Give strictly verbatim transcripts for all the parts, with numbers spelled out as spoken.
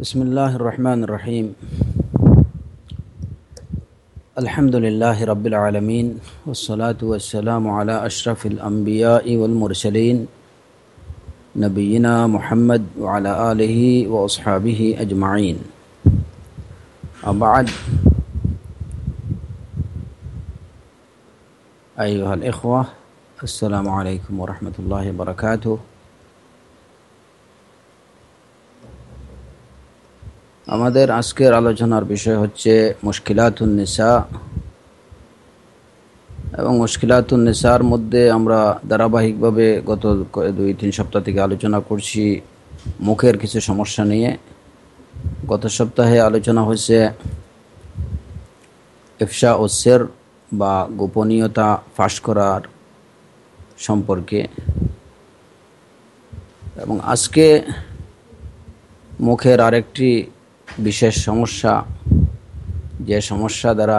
বিসমিল্লাহির রহমানির রহিম। আলহামদুলিল্লাহি রাব্বিল আলামিন ওয়াসসালাতু ওয়াসসালামু আলা আশরাফিল আমবিয়াই ওয়াল মুরসালিন নবিয়িনা মুহাম্মদ ওয়া আলা আলিহি ওয়া আসহাবিহি আজমাইন। আবাদ, আইয়ুহাল ইখওয়া, আসসালামু আলাইকুম ওয়া রাহমাতুল্লাহি ওয়া বারাকাতুহু। আমাদের আজকের আলোচনার বিষয় হচ্ছে মুশকিলাতুন নিসা, এবং মুশকিলাতুন নিসার মধ্যে আমরা ধারাবাহিকভাবে গত দুই তিন সপ্তাহ থেকে আলোচনা করছি মুখের কিছু সমস্যা নিয়ে। গত সপ্তাহে আলোচনা হয়েছে ইফশা ও সির বা গোপনীয়তা ফাঁস করার সম্পর্কে, এবং আজকে মুখের আরেকটি বিশেষ সমস্যা, যে সমস্যা দ্বারা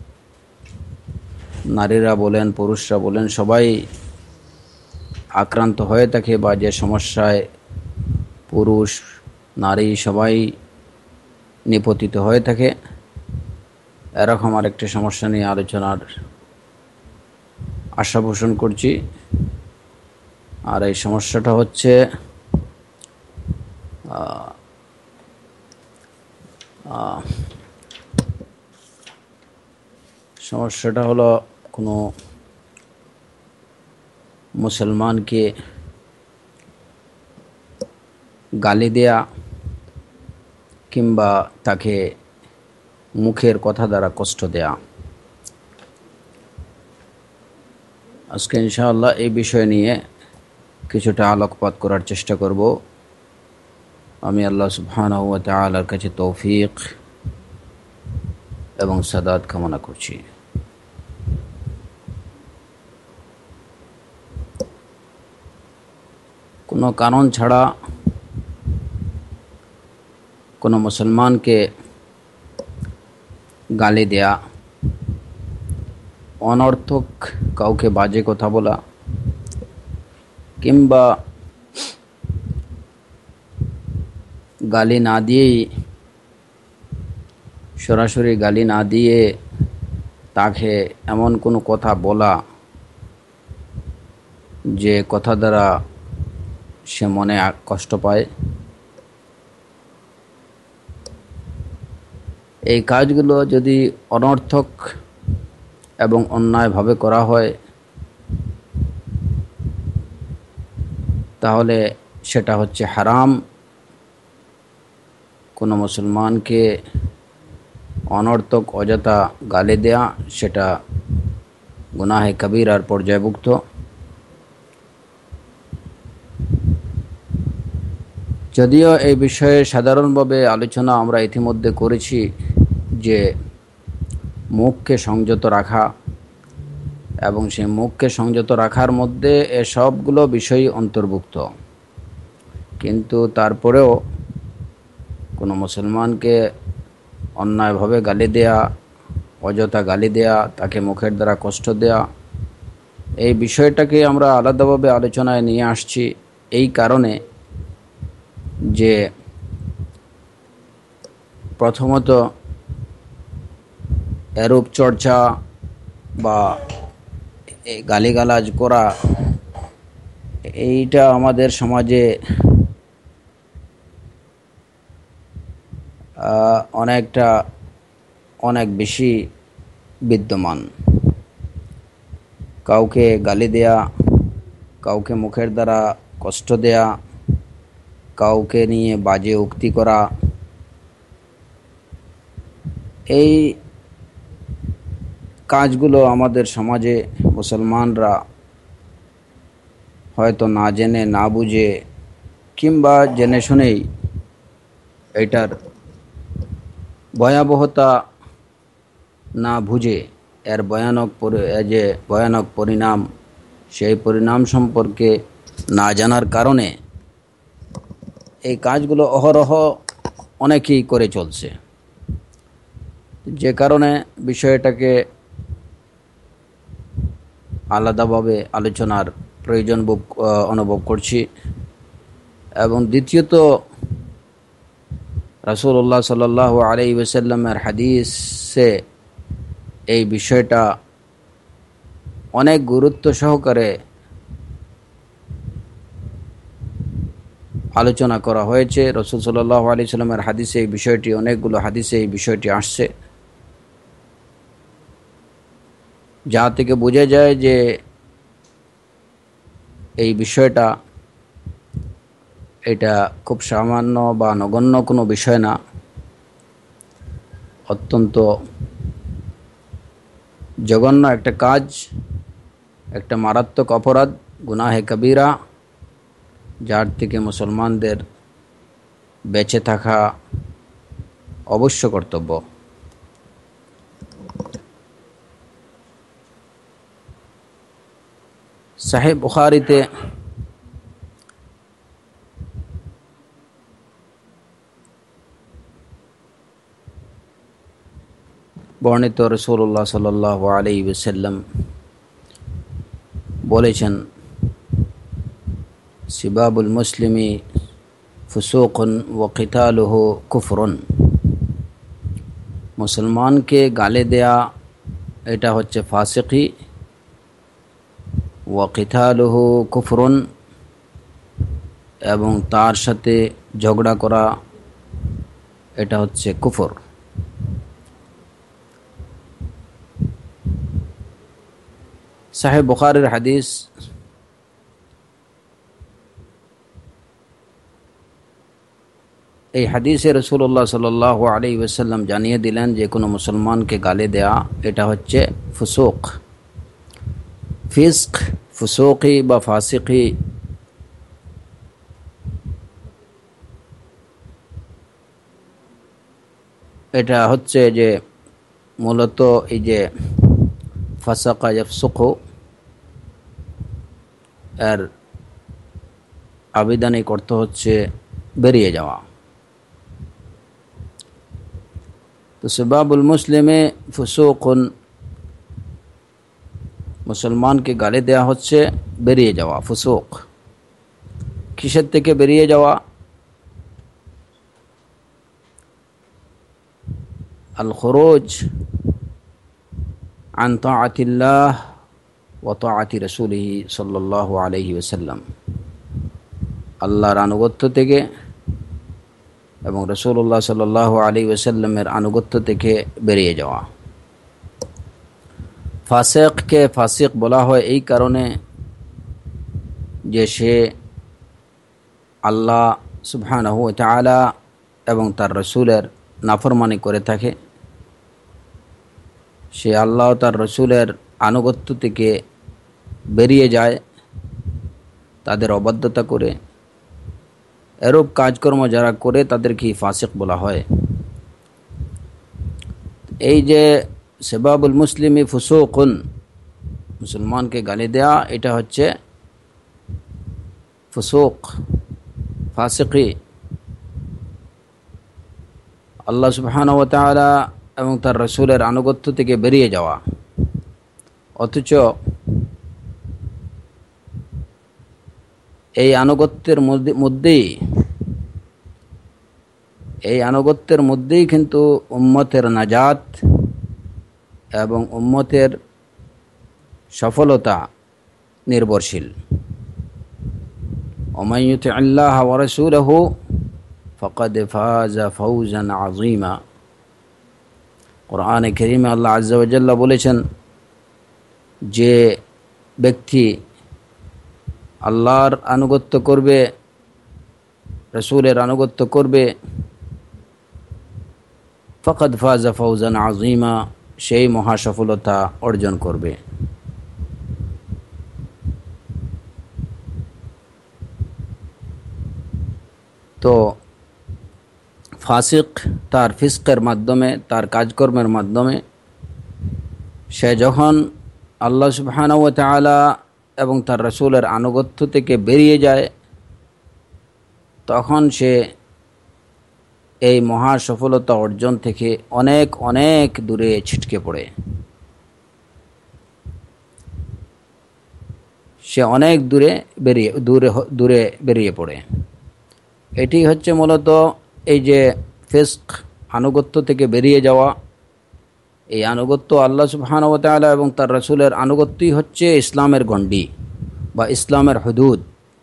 নারীরা বলেন পুরুষরা বলেন সবাই আক্রান্ত হয়ে থাকে, বা যে সমস্যায় পুরুষ নারী সবাই নিপতিত হয়ে থাকে, এরকম আরেকটি সমস্যা নিয়ে আলোচনার আশা পোষণ করছি। আর এই সমস্যাটা হচ্ছে সমস্যাটা হলো কোনো মুসলমানকে গালি দেয়া কিংবা তাকে মুখের কথা দ্বারা কষ্ট দেয়া। আজকে ইনশাআল্লাহ এই বিষয় নিয়ে কিছুটা আলোকপাত করার চেষ্টা করব। আমি আল্লাহ সুবহানাহু ওয়া তাআলার কাছে তৌফিক এবং সাদাত কামনা করছি। কোনো কারণ ছাড়া কোনো মুসলমানকে গালি দেয়া, অনর্থক কাউকে বাজে কথা বলা, কিংবা গালি না দিয়েই সরাসরি গালি না দিয়ে তাকে এমন কোনো কথা বলা যে কথা দ্বারা সে মনে কষ্ট পায়, এই কাজগুলো যদি অনর্থক এবং অন্যায়ভাবে করা হয় তাহলে সেটা হচ্ছে হারাম। কোনো মুসলমানকে অনর্থক অযথা গালি দেয়া সেটা গুনাহে কবিরার পর্যায়ভুক্ত। যদিও এই বিষয়ে সাধারণভাবে আলোচনা আমরা ইতিমধ্যে করেছি যে মুখকে সংযত রাখা, এবং সেই মুখকে সংযত রাখার মধ্যে এ সবগুলো বিষয় অন্তর্ভুক্ত। কিন্তু তারপরেও কোনো মুসলমানকে অন্যায়ভাবে গালি দেয়া, অযথা গালি দেয়া, তাকে মুখের দ্বারা কষ্ট দেয়া, এই বিষয়টাকে আমরা আলাদাভাবে আলোচনায় নিয়ে আসছি এই কারণে যে প্রথমত এরূপ চর্চা বা গালিগালাজ করা এইটা আমাদের সমাজে অনেকটা অনেক বেশি বিদ্যমান। কাউকে গালি দেয়া, কাউকে মুখের দ্বারা কষ্ট দেয়া, কাউকে নিয়ে বাজে উক্তি করা, এই কাজগুলো আমাদের সমাজে মুসলমানরা হয়তো না জেনে না বুঝে কিংবা জেনে শুনেই এটার ভয়াবহতা না বুঝে এর ভয়ানক যে ভয়ানক পরিণাম, সেই পরিণাম সম্পর্কে না জানার কারণে এই কাজগুলো অহরহ অনেকেই করে চলছে, যে কারণে বিষয়টাকে আলাদাভাবে আলোচনার প্রয়োজন অনুভব করছি। এবং দ্বিতীয়ত রাসূলুল্লাহ সাল্লাল্লাহু আলাইহি ওয়াসাল্লামের হাদিসে এই বিষয়টা অনেক গুরুত্ব সহকারে আলোচনা করা হয়েছে। রাসূল সাল্লাল্লাহু আলাইহি ওয়াসাল্লামের হাদিসে এই বিষয়টি, অনেকগুলো হাদিসে এই বিষয়টি আসছে, যা থেকে বোঝা যায় যে এই বিষয়টা এটা খুব সামান্য বা নগণ্য কোনো বিষয় না, অত্যন্ত জঘন্য একটা কাজ, একটা মারাত্মক অপরাধ, গুনাহে কবিরা, যার থেকে মুসলমানদের বেঁচে থাকা অবশ্য কর্তব্য। সাহিহ বুখারীতে বর্ণিত রাসূলুল্লাহ সাল্লাল্লাহু আলাইহি ওয়াসাল্লাম বলেছেন, সিবাবুল মুসলিমি ফুসুকুন ওয়া কিতালুহু কুফরুন, মুসলমানকে গালি দেয়া এটা হচ্ছে ফাসিকি, ওয়া কিতালুহু কুফরুন, এবং তার সাথে ঝগড়া করা এটা হচ্ছে কুফর। সাহিহ বুখারীর হাদিস। এই হাদিসে রাসূলুল্লাহ সাল্লাল্লাহু আলাইহি ওয়াসাল্লাম জানিয়ে দিলেন যে কোনো মুসলমানকে গালি দেয়া এটা হচ্ছে ফুসুক, ফিস্ক, ফুসুকি বা ফাসিকি। এটা হচ্ছে যে মূলত এই যে ফাসাকা ইয়াফসুকু এর আবিধানিক অর্থ হচ্ছে বেরিয়ে যাওয়া। তো সিবাবুল মুসলিমে ফুসুকুন, মুসলমানকে গালি দেয়া হচ্ছে বেরিয়ে যাওয়া, ফুসুক। কিসের থেকে বেরিয়ে যাওয়া? আল খুরুজ আন তাআতিল্লাহ ওয়া তাআতি রাসূলিহি সাল্লাল্লাহু আলাইহি ওয়াসাল্লাম, আল্লাহর আনুগত্য থেকে এবং রাসূলুল্লাহ সাল্লাল্লাহু আলাইহি ওয়াসাল্লামের আনুগত্য থেকে বেরিয়ে যাওয়া। ফাসিককে ফাসিক বলা হয় এই কারণে যে সে আল্লাহ সুবহানাহু ওয়া তাআলা এবং তার রাসূলের নাফরমানি করে থাকে, সে আল্লাহ তার রাসূলের আনুগত্য থেকে বেরিয়ে যায়, তাদের অবাধ্যতা করে। এরূপ কাজকর্ম যারা করে তাদেরকে ফাসিক বলা হয়। এই যে সিবাবুল মুসলিমি ফুসুকুন, মুসলমানকে গালি দেয়া এটা হচ্ছে ফুসুক, ফাসিকি। আল্লাহ সুবহানাহু ওয়া তাআলা এবং তার রাসূলের আনুগত্য থেকে বেরিয়ে যাওয়া। অথচ এই আনুগত্যের মধ্যেই এই আনুগত্যের মধ্যেই কিন্তু উম্মতের নাজাত এবং উম্মতের সফলতা নির্ভরশীল। ওমান ইউতি'আল্লাহ ওয়া রাসূলাহু ফাকাদ ফাযা ফাওজান আযীমা। কোরআনে কারীমে আল্লাহ আযজা ওয়া জাল্লা বলেছেন, যে ব্যক্তি আল্লাহর আনুগত্য করবে, রাসূলের আনুগত্য করবে, ফাকাদ ফাযা ফাওজান আযীমা, সেই মহা সফলতা অর্জন করবে। তো ফাসিক তার ফিস্কের মাধ্যমে, তার কাজকর্মের মাধ্যমে সে যখন আল্লাহ সুবহানাহু ওয়া তাআলা এবং তার রাসূলের আনুগত্য থেকে বেরিয়ে যায়, তখন সে এই মহা সফলতা অর্জন থেকে অনেক অনেক দূরে ছিটকে পড়ে। সে অনেক দূরে বেরিয়ে দূরে দূরে বেরিয়ে পড়ে। এটি হচ্ছে মূলত এই যে ফিস্ক, আনুগত্য থেকে বেরিয়ে যাওয়া। এই আনুগত্য আল্লাহ সুবহানাহু ওয়া তাআলা এবং তার রাসূলের আনুগত্যই হচ্ছে ইসলামের গণ্ডি বা ইসলামের হুদুদ।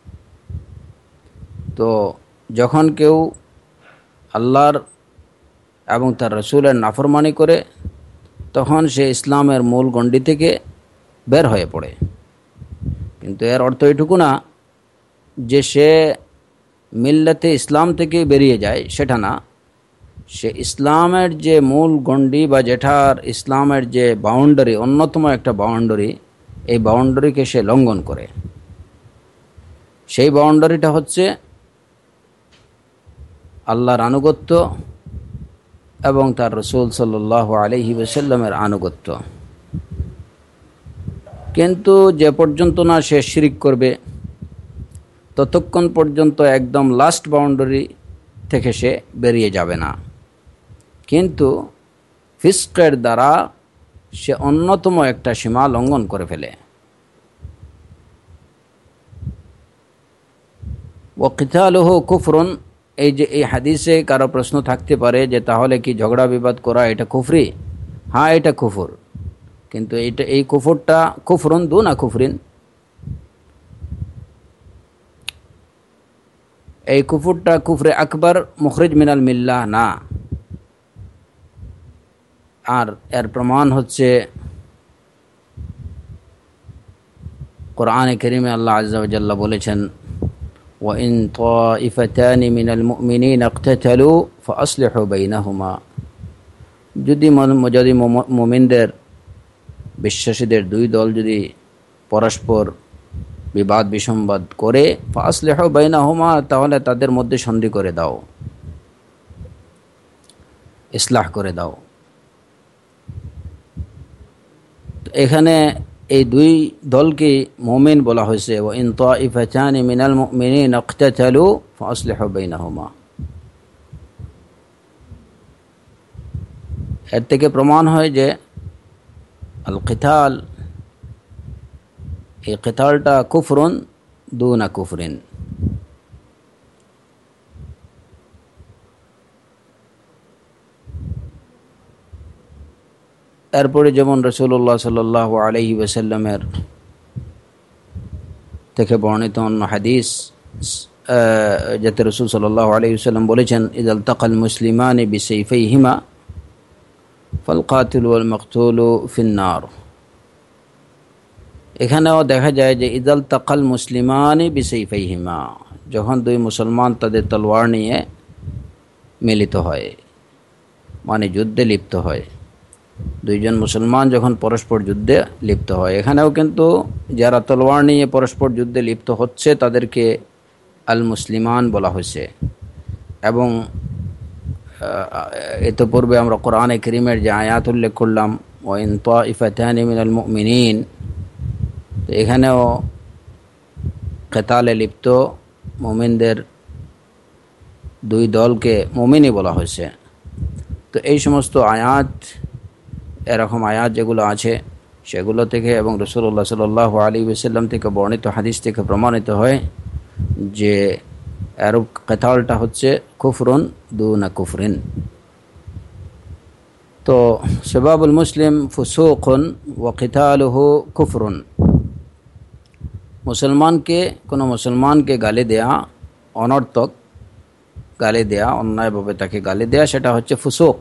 তো যখন কেউ আল্লাহর এবং তার রাসূলের নাফরমানি করে, তখন সে ইসলামের মূল গণ্ডি থেকে বের হয়ে পড়ে। কিন্তু এর অর্থ এটুকু না যে সে মিল্লাতে ইসলাম থেকে বেরিয়ে যায়, সেটা না। সে ইসলামের যে মূল গণ্ডি বা যেটার ইসলামের যে বাউন্ডারি, অন্যতম একটা বাউন্ডারি, এই বাউন্ডারিকে সে লঙ্ঘন করে। সেই বাউন্ডারিটা হচ্ছে আল্লাহর আনুগত্য এবং তার রাসূল সাল্লাল্লাহু আলাইহি ওয়াসাল্লামের আনুগত্য। কিন্তু যে পর্যন্ত না সে শিরিক করবে, ততক্ষণ পর্যন্ত একদম লাস্ট বাউন্ডারি থেকে সে বেরিয়ে যাবে না। কিন্তু ফিস্কের দ্বারা সে অন্যতম একটা সীমা লঙ্ঘন করে ফেলে। ওয়া কিতালুহু কুফরুন, এই যে এই হাদিসে কারো প্রশ্ন থাকতে পারে যে তাহলে কি ঝগড়া বিবাদ করা এটা কুফরি? হ্যাঁ, এটা কুফর। কিন্তু এটা এই কুফরটা কুফরুন দুনা কুফরিন, এই কুফরটা কুফরে আকবর, মুখরিজ মিনাল মিল্লাহ না। আর এর প্রমাণ হচ্ছে কোরআনে কারীমে আল্লাহ আযজা ওয়া জাল্লা বলেছেন, ওয়া ইন তাইফাতানি মিনাল মুমিনিনা ইকতাতালু ফাআসলিহু বাইনাহুমা, যদি যদি মুমিনদের, বিশ্বাসীদের দুই দল যদি পরস্পর বিবাদ বিসম্বাদ করে, ফাআসলিহু বাইনাহুমা, তাহলে তাদের মধ্যে সন্ধি করে দাও, ইসলাহ করে দাও। এখানে এই দুই দলকে মুমিন বলা হয়েছে, ওয়া ইন তাইফাতানি মিনাল মুমিনিনা ইকতাতালু ফাআসলিহু বাইনাহুমা। এর থেকে প্রমাণ হয় যে আল কিতাল, এই কিতালটা কুফরুন দুনা কুফরিন। এরপরে যেমন রাসূলুল্লাহ সাল্লাল্লাহু আলাইহি ওয়াসাল্লামের থেকে বর্ণিত অন্য হাদিস, যাতে রাসূল সাল্লাল্লাহু আলাইহি ওয়াসাল্লাম বলেছেন, ইযাল তাকাল মুসলিমানি বিসাইফাইহিমা ফাল কাতিলু ওয়াল মাকতুলু ফিন্নার। এখানেও দেখা যায় যে ইযাল তাকাল মুসলিমানি বিসাইফাইহিমা, যখন দুই মুসলমান তাদের তলোয়ার নিয়ে মিলিত হয়, মানে যুদ্ধে লিপ্ত হয়, দুইজন মুসলমান যখন পরস্পর যুদ্ধে লিপ্ত হয়। এখানেও কিন্তু যারা তলোয়ার নিয়ে পরস্পর যুদ্ধে লিপ্ত হচ্ছে তাদেরকে আল মুসলিমান বলা হয়েছে। এবং ইতিপূর্বে আমরা কোরআনে কারীমের যে আয়াত উল্লেখ করলাম, ওয়া ইন তাইফাতানি মিনাল মুমিনিন, তো এখানেও কিতালে লিপ্ত মুমিনদের দুই দলকে মুমিনই বলা হয়েছে। তো এই সমস্ত আয়াত, এরকম আয়াত যেগুলো আছে সেগুলো থেকে এবং রাসূলুল্লাহ সাল্লাল্লাহু আলাইহি ওয়াসাল্লাম থেকে বর্ণিত হাদিস থেকে প্রমাণিত হয় যে এর কিতালটা হচ্ছে কুফরুন দুনা কুফরিন। তো সিবাবুল মুসলিম ফুসুকুন ওয়া কিতালুহু কুফরুন, মুসলমানকে, কোনো মুসলমানকে গালি দেয়া, অনর্থক গালি দেয়া, অন্যায়ভাবে তাকে গালি দেয়া, সেটা হচ্ছে ফুসুক।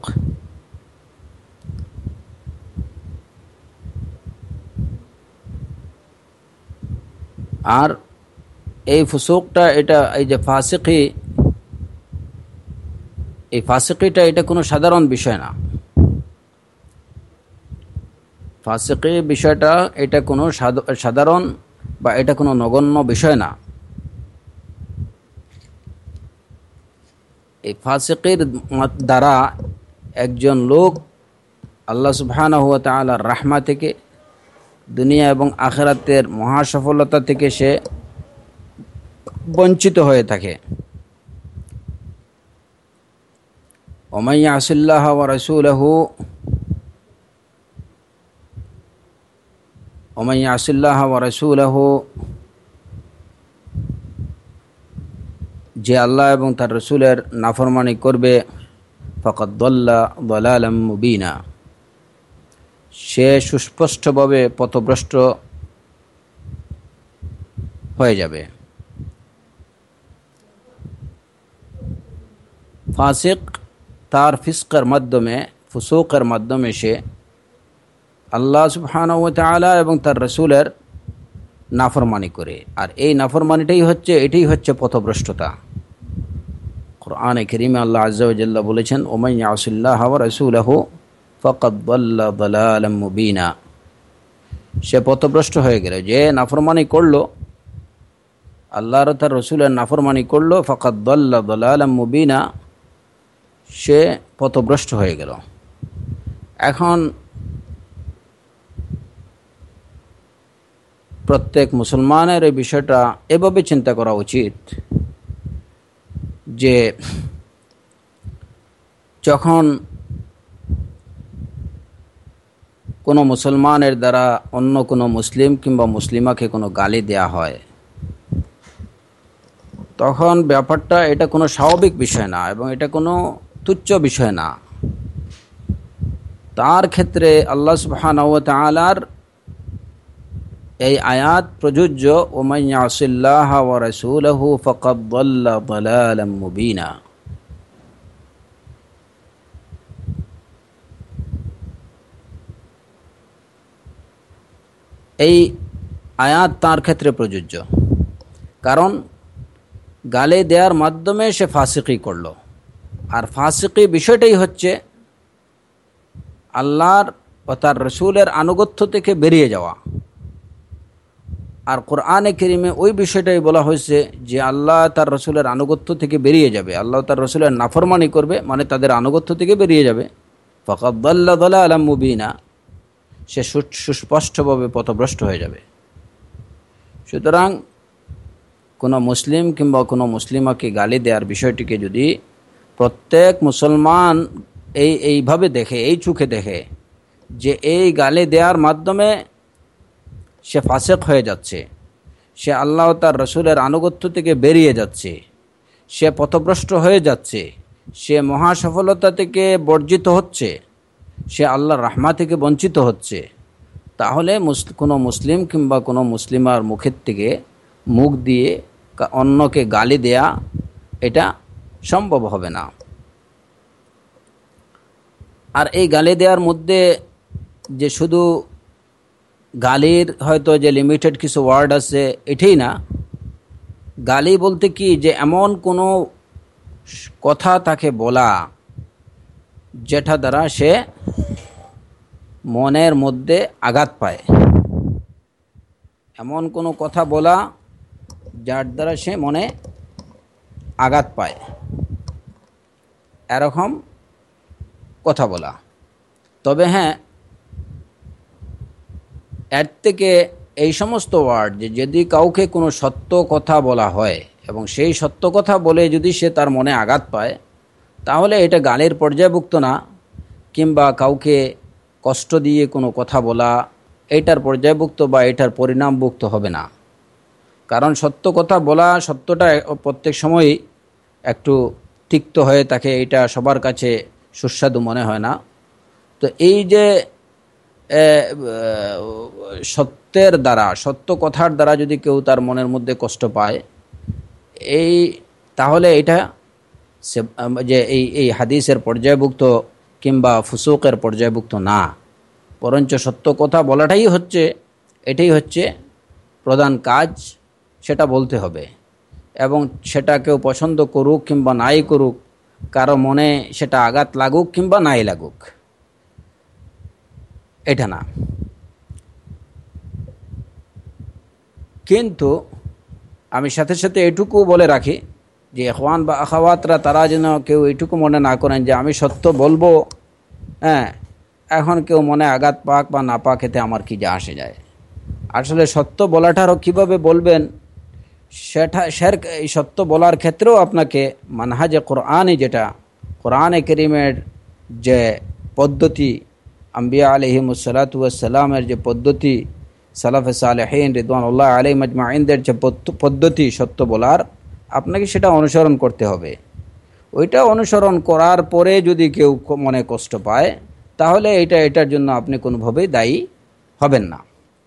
আর এই ফুসুকটা, এটা এই যে ফাসিকি, এই ফাসিকিটা এটা কোনো সাধারণ বিষয় না। ফাসিকি বিষয়টা এটা কোনো সাধারণ বা এটা কোনো নগণ্য বিষয় না। এই ফাসিকির দ্বারা একজন লোক আল্লাহ সুবহানাহু ওয়া তাআলার রাহমত থেকে, দুনিয়া এবং আখিরাতের মহাসফলতা থেকে সে বঞ্চিত হয়ে থাকে। ওমান ইয়াসিল্লাহ ওয়া রাসূলাহু ওমান ইয়াসিল্লাহ ওয়া রাসূলাহু, যে আল্লাহ এবং তার রাসূলের নাফরমানি করবে, ফাকাদ দাল্লা দালালাম মুবিনা, সে সুস্পষ্টভাবে পথভ্রষ্ট হয়ে যাবে। ফাসিক তার ফিসকের মাধ্যমে, ফুসুকের মাধ্যমে সে আল্লাহ সুবহানাহু ওয়া তাআলা এবং তার রাসূলের নাফরমানি করে, আর এই নাফরমানিটাই হচ্ছে এটাই হচ্ছে পথভ্রষ্টতা। কুরআনে কারীমে আল্লাহ আযজা ওয়া জাল্লা বলেছেন, ওমান ইয়াসিল্লাহ ওয়া রাসূলাহু ফাকাদ দাল্লা দালালাম মুবিনা, সে পথভ্রষ্ট হয়ে গেল। যে নাফরমানি করলো, আল্লাহর তার রাসূলের নাফরমানি করলো, ফাকাদ দাল্লা দালালাম মুবিনা, সে পথভ্রষ্ট হয়ে গেল। এখন প্রত্যেক মুসলমানের এই বিষয়টা এভাবে চিন্তা করা উচিত যে যখন কোনো মুসলমানের দ্বারা অন্য কোনো মুসলিম কিংবা মুসলিমাকে কোনো গালি দেয়া হয়, তখন ব্যাপারটা এটা কোনো স্বাভাবিক বিষয় না এবং এটা কোনো তুচ্ছ বিষয় না। তার ক্ষেত্রে আল্লাহ সুবহানাহু ওয়া তাআলার এই আয়াত প্রযোজ্য, ওমান ইয়াসিল্লাহ ওয়া রাসূলাহু ফাকাদ দাল্লা দালালাম মুবিনা। এই আয়াত তার ক্ষেত্রে প্রযোজ্য, কারণ গালি দেওয়ার মাধ্যমে সে ফাসিকি করলো, আর ফাসিকি বিষয়টাই হচ্ছে আল্লাহর ও তার রাসূলের আনুগত্য থেকে বেরিয়ে যাওয়া। আর কোরআনে কারীমে ওই বিষয়টাই বলা হয়েছে যে আল্লাহ তার রাসূলের আনুগত্য থেকে বেরিয়ে যাবে, আল্লাহ তার রাসূলের নাফরমানি করবে, মানে তাদের আনুগত্য থেকে বেরিয়ে যাবে। ফাকাদ দাল্লা দালালাম মুবিনা, সে সুস্পষ্টভাবে পথভ্রষ্ট হয়ে যাবে। সুতরাং কোনো মুসলিম কিংবা কোনো মুসলিমাকে গালি দেওয়ার বিষয়টিকে যদি প্রত্যেক মুসলমান এই এইভাবে দেখে, এই চোখে দেখে যে এই গালি দেওয়ার মাধ্যমে সে ফাসিক হয়ে যাচ্ছে, সে আল্লাহ তার রাসূলের আনুগত্য থেকে বেরিয়ে যাচ্ছে, সে পথভ্রষ্ট হয়ে যাচ্ছে, সে মহা সফলতা থেকে বর্জিত হচ্ছে, সে আল্লাহর রাহমত থেকে বঞ্চিত হচ্ছে, তাহলে কোনো মুসলিম কিংবা কোনো মুসলিমার মুখের থেকে মুখ দিয়ে অন্যকে গালি দেয়া এটা সম্ভব হবে না। আর এই গালি দেওয়ার মধ্যে যে শুধু গালির হয়তো যে লিমিটেড কিছু ওয়ার্ড আছে এটাই না, গালি বলতে কি যে এমন কোনো কথা তাকে বলা যেটা দ্বারা সে মনের মধ্যে আঘাত পায়, এমন কোনো কথা বলা যার দ্বারা সে মনে আঘাত পায়, এরকম কথা বলা। তবে হ্যাঁ, এর থেকে এই সমস্ত ওয়ার্ড যে যদি কাউকে কোনো সত্য কথা বলা হয় এবং সেই সত্য কথা বলে যদি সে তার মনে আঘাত পায়, তাহলে এটা গালির পর্যায়ভুক্ত না, কিংবা কাউকে কষ্ট দিয়ে কোনো কথা বলা এইটার পর্যায়ভুক্ত বা এটার পরিণামভুক্ত হবে না। কারণ সত্য কথা বলা, সত্যটা প্রত্যেক সময়ই একটু তিক্ত হয়ে থাকে, এটা সবার কাছে সুস্বাদু মনে হয় না। তো এই যে সত্যের দ্বারা, সত্য কথার দ্বারা যদি কেউ তার মনের মধ্যে কষ্ট পায়, এই তাহলে এটা যে এই এই হাদিসের পর্যায়ভুক্ত কিংবা ফুসুকের পর্যায়ভুক্ত না, বরঞ্চ সত্য কথা বলাটাই হচ্ছে, এটাই হচ্ছে প্রধান কাজ, সেটা বলতে হবে। এবং সেটা কেউ পছন্দ করুক কিংবা নাই করুক, কারো মনে সেটা আঘাত লাগুক কিংবা নাই লাগুক, এটা না। কিন্তু আমি সাথে সাথে এটুকু বলে রাখি যে ইখওয়ান বা আখাওয়াতরা তারা যেন কেউ এটুকু মনে না করেন যে আমি সত্য বলবো, হ্যাঁ, এখন কেউ মনে আঘাত পাক বা না পাক এতে আমার কি যা আসে যায়। আসলে সত্য বলাটারও কীভাবে বলবেন সেটা, সের এই সত্য বলার ক্ষেত্রেও আপনাকে মানহাজে কোরআনই, যেটা কোরআনে কারীমের যে পদ্ধতি, আম্বিয়া আলাইহিমুস সালাতু ওয়াস সালামের যে পদ্ধতি, সালাফে সালেহিন রিদওয়ানুল্লাহ আলাইহিম আজমাইনদের যে পদ্ধতি সত্য বলার, আপনাকে সেটা অনুসরণ করতে হবে। ওইটা অনুসরণ করার পরে যদি কেউ মনে কষ্ট পায় তাহলে এটা এটার জন্য আপনি কোনোভাবেই দায়ী হবেন না।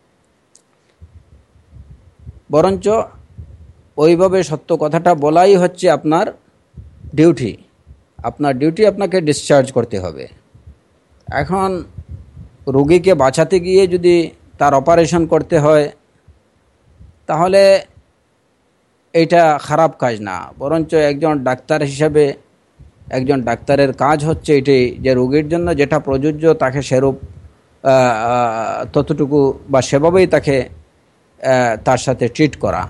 বরঞ্চ ওইভাবে সত্য কথাটা বলাই হচ্ছে আপনার ডিউটি, আপনার ডিউটি আপনাকে ডিসচার্জ করতে হবে। এখন রোগীকে বাঁচাতে গিয়ে যদি তার অপারেশন করতে হয় তাহলে এটা খারাপ কাজ না, বরঞ্চ একজন ডাক্তার হিসাবে একজন ডাক্তারের কাজ হচ্ছে এটাই যে রোগীর জন্য যেটা প্রযোজ্য তাকে সেরূপ ততটুকু বা সেভাবেই তাকে তার সাথে ট্রিট করা।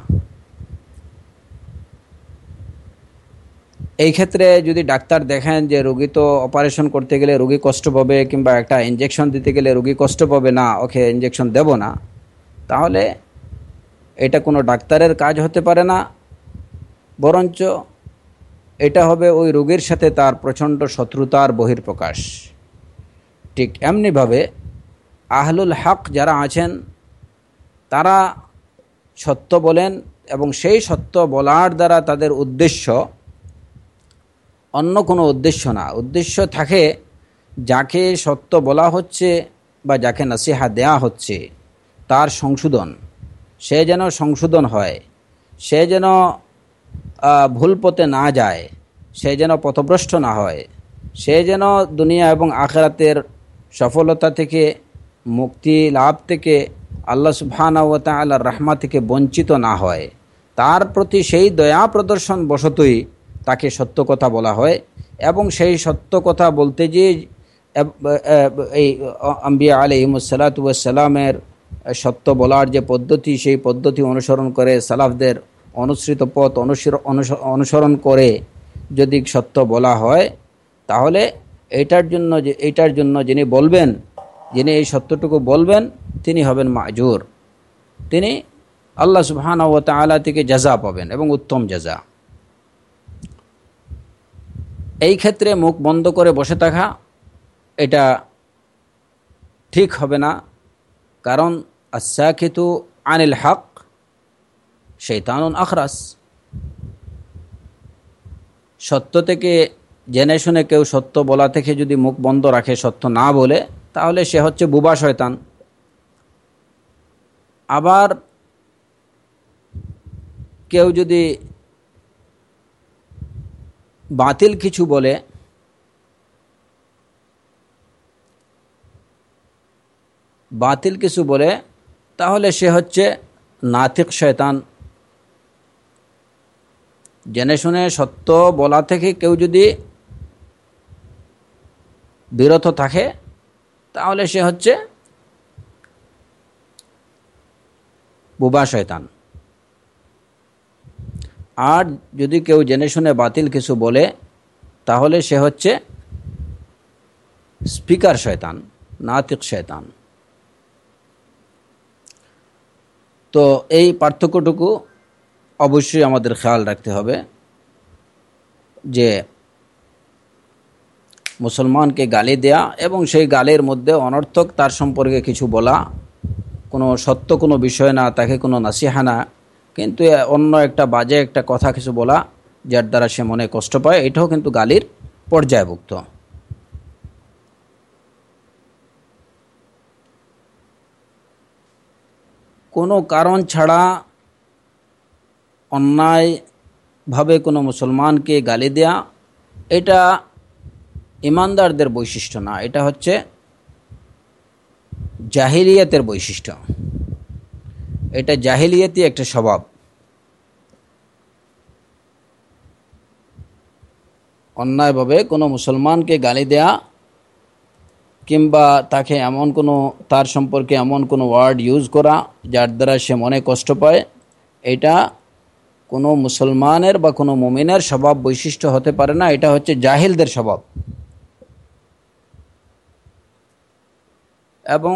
এই ক্ষেত্রে যদি ডাক্তার দেখেন যে রোগী তো অপারেশন করতে গেলে রোগী কষ্ট পাবে কিংবা একটা ইঞ্জেকশন দিতে গেলে রোগী কষ্ট পাবে না, ওকে ইঞ্জেকশন দেব না, তাহলে এটা কোনো ডাক্তারের কাজ হতে পারে না, বরঞ্চ এটা হবে ওই রোগীর সাথে তার প্রচণ্ড শত্রুতার বহিঃপ্রকাশ। ঠিক এমনিভাবে আহলুল হক যারা আছেন তারা সত্য বলেন এবং সেই সত্য বলার দ্বারা তাদের উদ্দেশ্য অন্য কোনো উদ্দেশ্য না। উদ্দেশ্য থাকে যাকে সত্য বলা হচ্ছে বা যাকে নসিহা দেয়া হচ্ছে তার সংশোধন, সে যেন সংশোধন হয়, সে যেন ভুল পথে না যায়, সে যেন পথভ্রষ্ট না হয়, সে যেন দুনিয়া এবং আখিরাতের সফলতা থেকে, মুক্তি লাভ থেকে, আল্লাহ সুবহানাহু ওয়া তাআলার রাহমাত থেকে বঞ্চিত না হয়, তার প্রতি সেই দয়া প্রদর্শন বশতই তাকে সত্য কথা বলা হয়। এবং সেই সত্য কথা বলতে যে এই আম্বিয়া আলাইহিমুস সালাতু ওয়াস সালামের সত্য বলার যে পদ্ধতি, সেই পদ্ধতি অনুসরণ করে সালাফদের অনুসৃত পথ অনুসরণ করে যদি সত্য বলা হয় তাহলে এইটার জন্য যে এইটার জন্য যিনি বলবেন, যিনি এই সত্যটুকু বলবেন তিনি হবেন মাজুর, তিনি আল্লাহ সুবহানাহু ওয়া তাআলা থেকে জাযা পাবেন এবং উত্তম জাযা। এই ক্ষেত্রে মুখ বন্ধ করে বসে থাকা এটা ঠিক হবে না, কারণ আস-সাকিতু আনিল হক শয়তানুন আখরাস। সত্য থেকে জেনে শুনে কেউ সত্য বলা থেকে যদি মুখ বন্ধ রাখে, সত্য না বলে, তাহলে সে হচ্ছে বুবা শয়তান। আবার কেউ যদি বাতিল কিছু বলে, বাতিল কিছু বলে তাহলে সে হচ্ছে নাতিক শয়তান। জেনে শুনে সত্য বলা থেকে কেউ যদি বিরত থাকে তাহলে সে হচ্ছে বুবা শয়তান। আর যদি কেউ জেনে শুনে বাতিল কিছু বলে তাহলে সে হচ্ছে স্পিকার শয়তান, নাতিক শয়তান। তো এই পার্থক্যটুকু অবশ্যই আমাদের খেয়াল রাখতে হবে যে মুসলমানকে গালি দেয়া এবং সেই গালির মধ্যে অনর্থক তার সম্পর্কে কিছু বলা, কোনো সত্য কোনো বিষয় না, তাকে কোনো নাসিহা না, কিন্তু অন্য একটা বাজে একটা কথা কিছু বলা যার দ্বারা সে মনে কষ্ট পায়, এটাও কিন্তু গালির পর্যায়ভুক্ত। কোনো কারণ ছাড়া অন্যায়ভাবে কোনো মুসলমানকে গালি দেয়া এটা ইমানদারদের বৈশিষ্ট্য না, এটা হচ্ছে জাহিলিয়াতের বৈশিষ্ট্য। এটা জাহিলিয়াতি একটা স্বভাব। অন্যায়ভাবে কোনো মুসলমানকে গালি দেয়া কিংবা তাকে এমন কোনো, তার সম্পর্কে এমন কোনো ওয়ার্ড ইউজ করা যার দ্বারা সে মনে কষ্ট পায়, এটা কোনো মুসলমানের বা কোনো মুমিনের স্বভাব বৈশিষ্ট্য হতে পারে না, এটা হচ্ছে জাহিলদের স্বভাব। এবং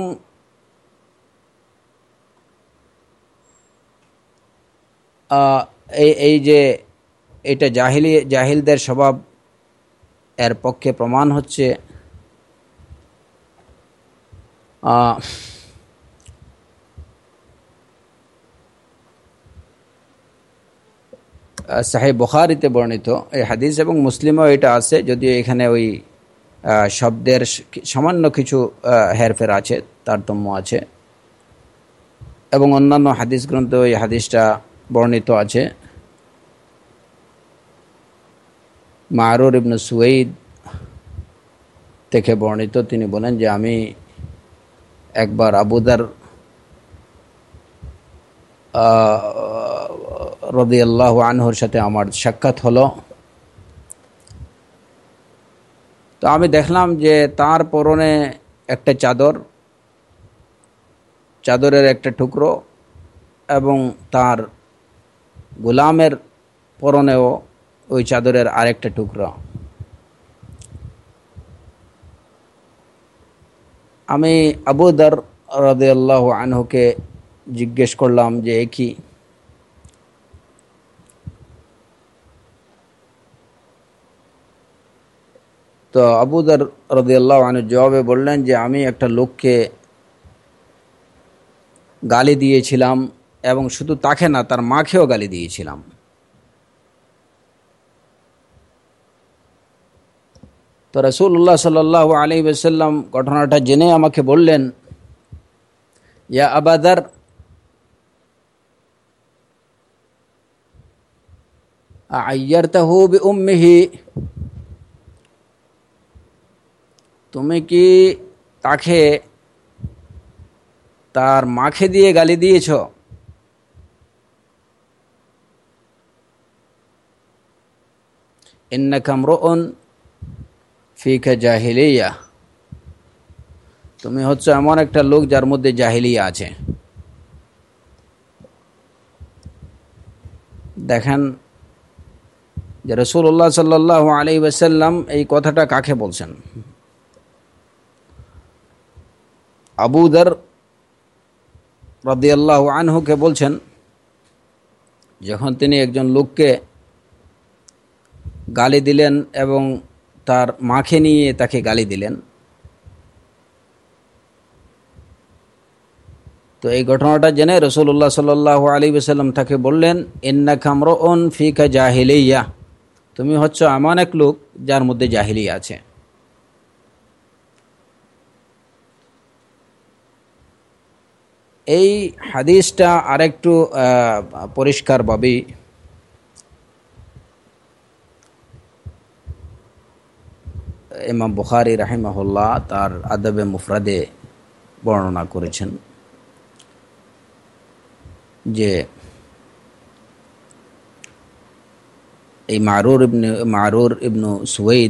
এই এই যে এটা জাহিলি জাহিলদের স্বভাব, এর পক্ষে প্রমাণ হচ্ছে সাহিহ বুখারীতে বর্ণিত এই হাদিস এবং মুসলিমও এটা আছে, যদিও এখানে ওই শব্দের সামান্য কিছু হেরফের আছে, তারতম্য আছে, এবং অন্যান্য হাদিস গ্রন্থ এই হাদিসটা বর্ণিত আছে। মারুর ইবনে সুওয়াইদ থেকে বর্ণিত, তিনি বলেন যে আমি একবার আবু যার রাদিয়াল্লাহু আনহুর সাথে আমার সাক্ষাৎ হলো। তো আমি দেখলাম যে তার পরনে একটা চাদর, চাদরের একটা টুকরো, এবং তার গোলামের পরনেও ওই চাদরের আরেকটা টুকরো। আমি আবু যার রাদিয়াল্লাহু আনহুকে জিজ্ঞেস করলাম যে কি? তো আবু যার রাদিয়াল্লাহু আনহু জবাবে বললেন যে আমি একটা লোককে গালি দিয়েছিলাম, এবং শুধু তাকে না, তার মাকেও গালি দিয়েছিলাম। তো রাসূলুল্লাহ সাল্লাল্লাহু আলাইহি ওয়াসাল্লাম ঘটনাটা জেনে আমাকে বললেন, ইয়া আবা যার, আ'আইয়ারতাহু বিউম্মিহি, তুমি কি তাকে তার মাকে দিয়ে গালি দিয়েছ? ইন্নাকা আমরুন ফিকা জাহিলিয়া, তুমি হচ্ছে এমন একটা লোক যার মধ্যে জাহিলিয়া আছে। দেখেন যে রাসূলুল্লাহ সাল্লাল্লাহু আলাইহি ওয়াসাল্লাম এই কথাটা কাকে বলছেন? আবু যার রাদিয়াল্লাহু আনহুকে বলছেন, যখন তিনি একজন লোককে গালি দিলেন এবং তার মাকে নিয়ে তাকে গালি দিলেন। তো এই ঘটনাটা জেনে রাসূলুল্লাহ সাল্লাল্লাহু আলাইহি ওয়াসাল্লাম তাকে বললেন, ইন্নাকা আমরুন ফিকা জাহিলিয়া, তুমি হচ্ছে এমন এক লোক যার মধ্যে জাহিলিয়া আছে। এই হাদিসটা আরেকটু পরিষ্কারভাবে ইমাম বুখারী রাহিমাহুল্লাহ তার আদবে মুফরাদে বর্ণনা করেছেন যে এই মারুর ইবনে মারুর ইবনু সুওয়াইদ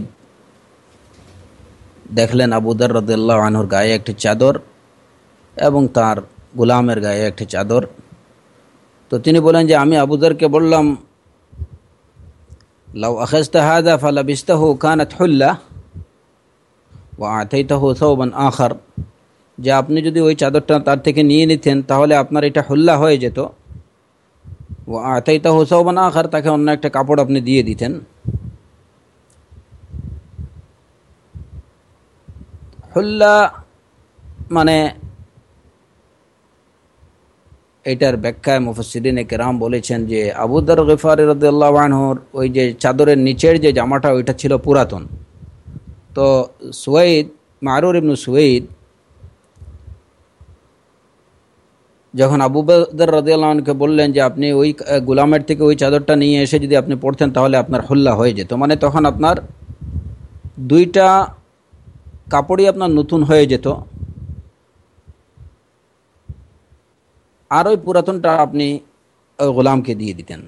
দেখলেন আবু যার রাদিয়াল্লাহু আনহুর গায়ে একটি চাদর এবং তার গোলামের গায়ে একটি চাদর। তো তিনি বলেন যে আমি আবু যারকে বললাম, লাউ আখাযতা হাযা ফালাবিসতাহু কানাত হুল্লা ওয়া আতাইতাহু সাওবান আখার, যে আপনি যদি ওই চাদরটা তার থেকে নিয়ে নিতেন তাহলে আপনার এটা হুল্লা হয়ে যেত। ওয়া আতাইতাহু সাওবান আখার, তাকে অন্য একটা কাপড় আপনি দিয়ে দিতেন। হুল্লা মানে এটার ব্যাখ্যায় মুফাসসিরিনে কেরাম বলেছেন যে আবু যার গিফারী রাদিয়াল্লাহু আনহুর ওই যে চাদরের নিচের যে জামাটা ওইটা ছিল পুরাতন। তো সুওয়াইদ, মারুর ইবনু সুওয়াইদ যখন আবু যার রাদিয়াল্লাহু আনহুকে বললেন যে আপনি ওই গোলামের থেকে ওই চাদরটা নিয়ে এসে যদি আপনি পড়তেন তাহলে আপনার হুল্লা হয়ে যেত, মানে তখন আপনার দুইটা কাপড়ই আপনার নতুন হয়ে যেত, আর ওই পুরাতনটা আপনি ওই গোলামকে দিয়ে দিতেন।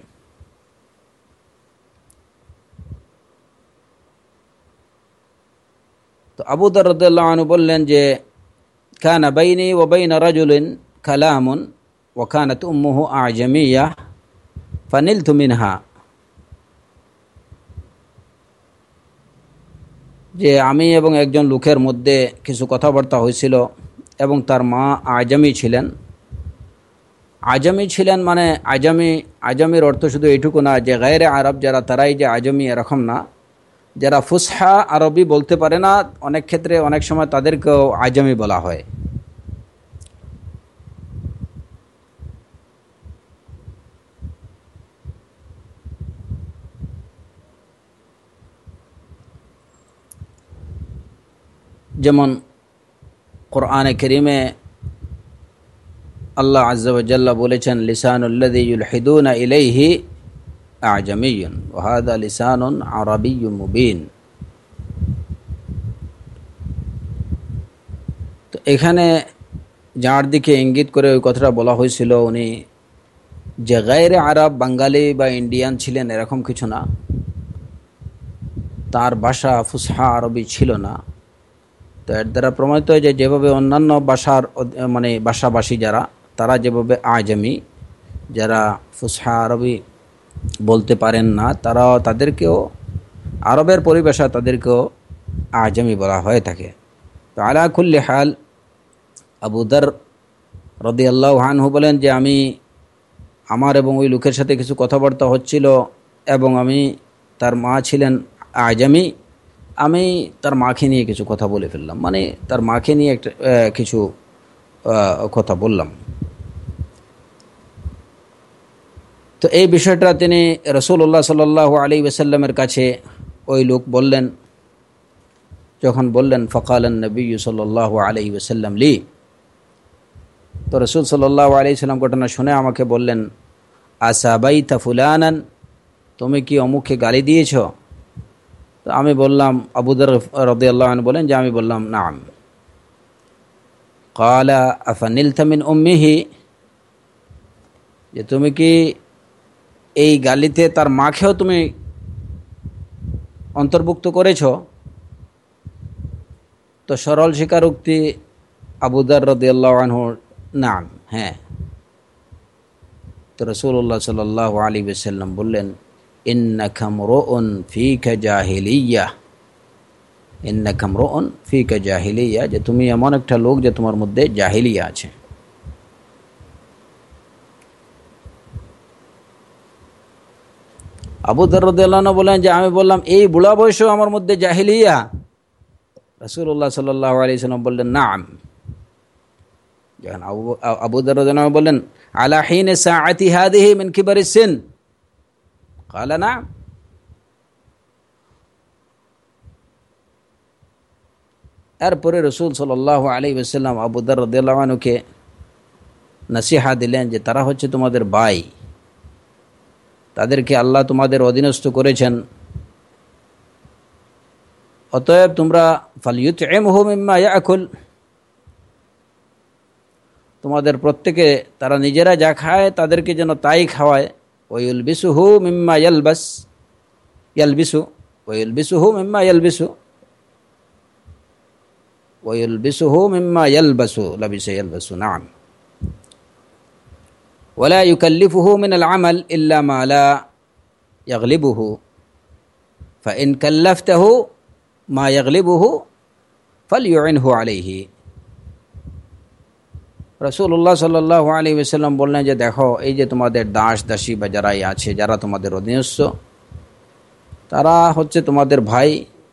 তো আবু যার রাদিয়াল্লাহু আনহু বললেন যে কানা বাইনি ওয়া বাইনা রাজুলিন কালামুন ওয়া কানাত উম্মুহু আ'জামিয়্যা ফানিলতু মিনহা, যে আমি এবং একজন লোকের মধ্যে কিছু কথাবার্তা হয়েছিল এবং তার মা আজামি ছিলেন। আজামি ছিলেন মানে আজামি, আজামির অর্থ শুধু এইটুকু না যে গায়রে আরব যারা তারাই যে আজামি, এরকম না। যারা ফুসহা আরবি বলতে পারে না, অনেক ক্ষেত্রে অনেক সময় তাদেরকেও আজামি বলা হয়। যেমন কোরআনে কারীমে আল্লাহ আযজা ওয়া জাল্লা বলেছেন, লিসানুল্লাযী ইউলহিদুনা ইলাইহি আ'জামিয়্যুন ওয়া হাযা লিসানুন আরাবিয়্যুম মুবিন। তো এখানে যার দিকে ইঙ্গিত করে ওই কথাটা বলা হয়েছিল, উনি যে গায়রে আরব, বাঙালি বা ইন্ডিয়ান ছিলেন এরকম কিছু না, তার ভাষা ফুসহা আরবি ছিল না। তো এর দ্বারা প্রমাণিত হয় যে যেভাবে অন্যান্য ভাষার মানে ভাষাভাষী যারা, তারা যেভাবে আজমি, যারা ফুসহা আরবি বলতে পারেন না, তারাও তাদেরকেও আরবের পরিভাষা তাদেরকেও আজমি বলা হয়ে থাকে। তো আলা কুল্লি হাল, আবু যর রাদিয়াল্লাহু আনহু বলেন যে আমি আমার এবং ওই লোকের সাথে কিছু কথাবার্তা হচ্ছিল এবং আমি, তার মা ছিলেন আজমি, আমি তার মাকে নিয়ে কিছু কথা বলে ফেললাম, মানে তার মাকে নিয়ে একটা কিছু কথা বললাম। তো এই বিষয়টা তিনি রাসূলুল্লাহ সাল্লাল্লাহু আলাইহি ওয়াসাল্লামের কাছে ওই লোক বললেন। যখন বললেন, ফাকালান নবী সাল্লাল্লাহু আলাইহি ওয়াসাল্লাম লি, তো রাসূল সাল্লাল্লাহু আলাইহি ওয়াসাল্লাম ঘটনা শুনে আমাকে বললেন, আসাবাইতা ফুলানান, তুমি কি অমুককে গালি দিয়েছ? তো আমি বললাম, আবু যর রাদিয়াল্লাহু আনহু বলেন যে আমি বললাম নাম। ক্বালা আফানিলতা মিন উম্মিহি, যে তুমি কি এই গালিতে তার মাকেও তুমি অন্তর্ভুক্ত করেছ? তো সরল স্বীকারোক্তি আবু যর রাদিয়াল্লাহু আনহু, নাম, হ্যাঁ। তো রাসূলুল্লাহ সাল্লাল্লাহু আলাইহি ওয়াসাল্লাম বললেন, ইন্নাকা মরউন ফীকা জাহিলিয়া, ইন্নাকা মরউন ফীকা জাহিলিয়া, যে তুমি এমন একটা লোক যে তোমার মধ্যে জাহিলিয়া আছে। আবু যর রাদিয়াল্লাহু আনহু বলেন যে আমি বললাম, এই বুড়া বয়সেও আমার মধ্যে জাহিলিয়া? রাসূলুল্লাহ সাল্লাল্লাহু আলাইহি ওয়াসাল্লাম বললেন নাম। যখন আবু আবু যর রাদিয়াল্লাহু আনহু বললেন, আলা হিন সাআতি হাদিহি মিন কিবারি সিন, ক্বালা নাম। এরপরে রাসূল সাল্লাল্লাহু আলাইহি ওয়াসাল্লাম আবু যর রাদিয়াল্লাহু আনহুকে নসিহা দিলেন যে তারা হচ্ছে তোমাদের ভাই, তাদেরকে আল্লাহ তোমাদের অধীনস্থ করেছেন, অতএব তোমরা ফালইউতইমহু মিম্মা ইয়াকুল, তোমাদের প্রত্যেকে তারা নিজেরা যা খায় তাদেরকে যেন তাই খাওয়ায়। ওয়াইলবিসুহু মিম্মা ইয়ালবাস, ইয়ালবিসু, ওয়াইলবিসুহু মিম্মা ইয়ালবিসু, ওয়াইলবিসুহু মিম্মা ইয়ালবাসু, লাবিসা ইয়ালবাসু, নাম। ওয়ালা ইউকাল্লিফুহু মিনাল আমাল ইল্লা মা লা ইয়াগলিবুহু, ফাইন কাল্লাফতাহু মা ইয়াগলিবুহু ফালইউইনহু আলাইহি। রাসূলুল্লাহ সাল্লাল্লাহু আলাইহি ওয়াসাল্লাম বললেন যে দেখো, এই যে তোমাদের দাস দাসী বা যারাই আছে, যারা তোমাদের অধীনস্থ, তারা হচ্ছে তোমাদের ভাই।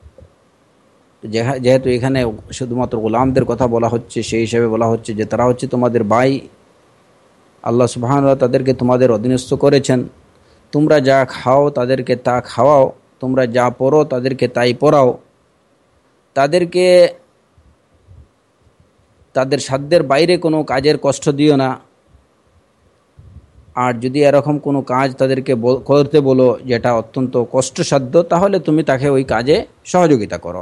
যেহেতু এখানে শুধুমাত্র গোলামদের কথা বলা হচ্ছে, সেই হিসেবে বলা হচ্ছে যে তারা হচ্ছে তোমাদের ভাই। আল্লাহ সুবহানাহু ওয়া তাআলা তাদেরকে তোমাদের অধীনস্থ করেছেন। তোমরা যা খাও তাদেরকে তা খাওয়াও, তোমরা যা পরো তাদেরকে তাই পরাও, তাদেরকে তাদের সাধ্যের বাইরে কোনো কাজের কষ্ট দিও না। আর যদি এরকম কোনো কাজ তাদেরকে করতে বলো যেটা অত্যন্ত কষ্টসাধ্য, তাহলে তুমি তাকে ওই কাজে সহযোগিতা করো।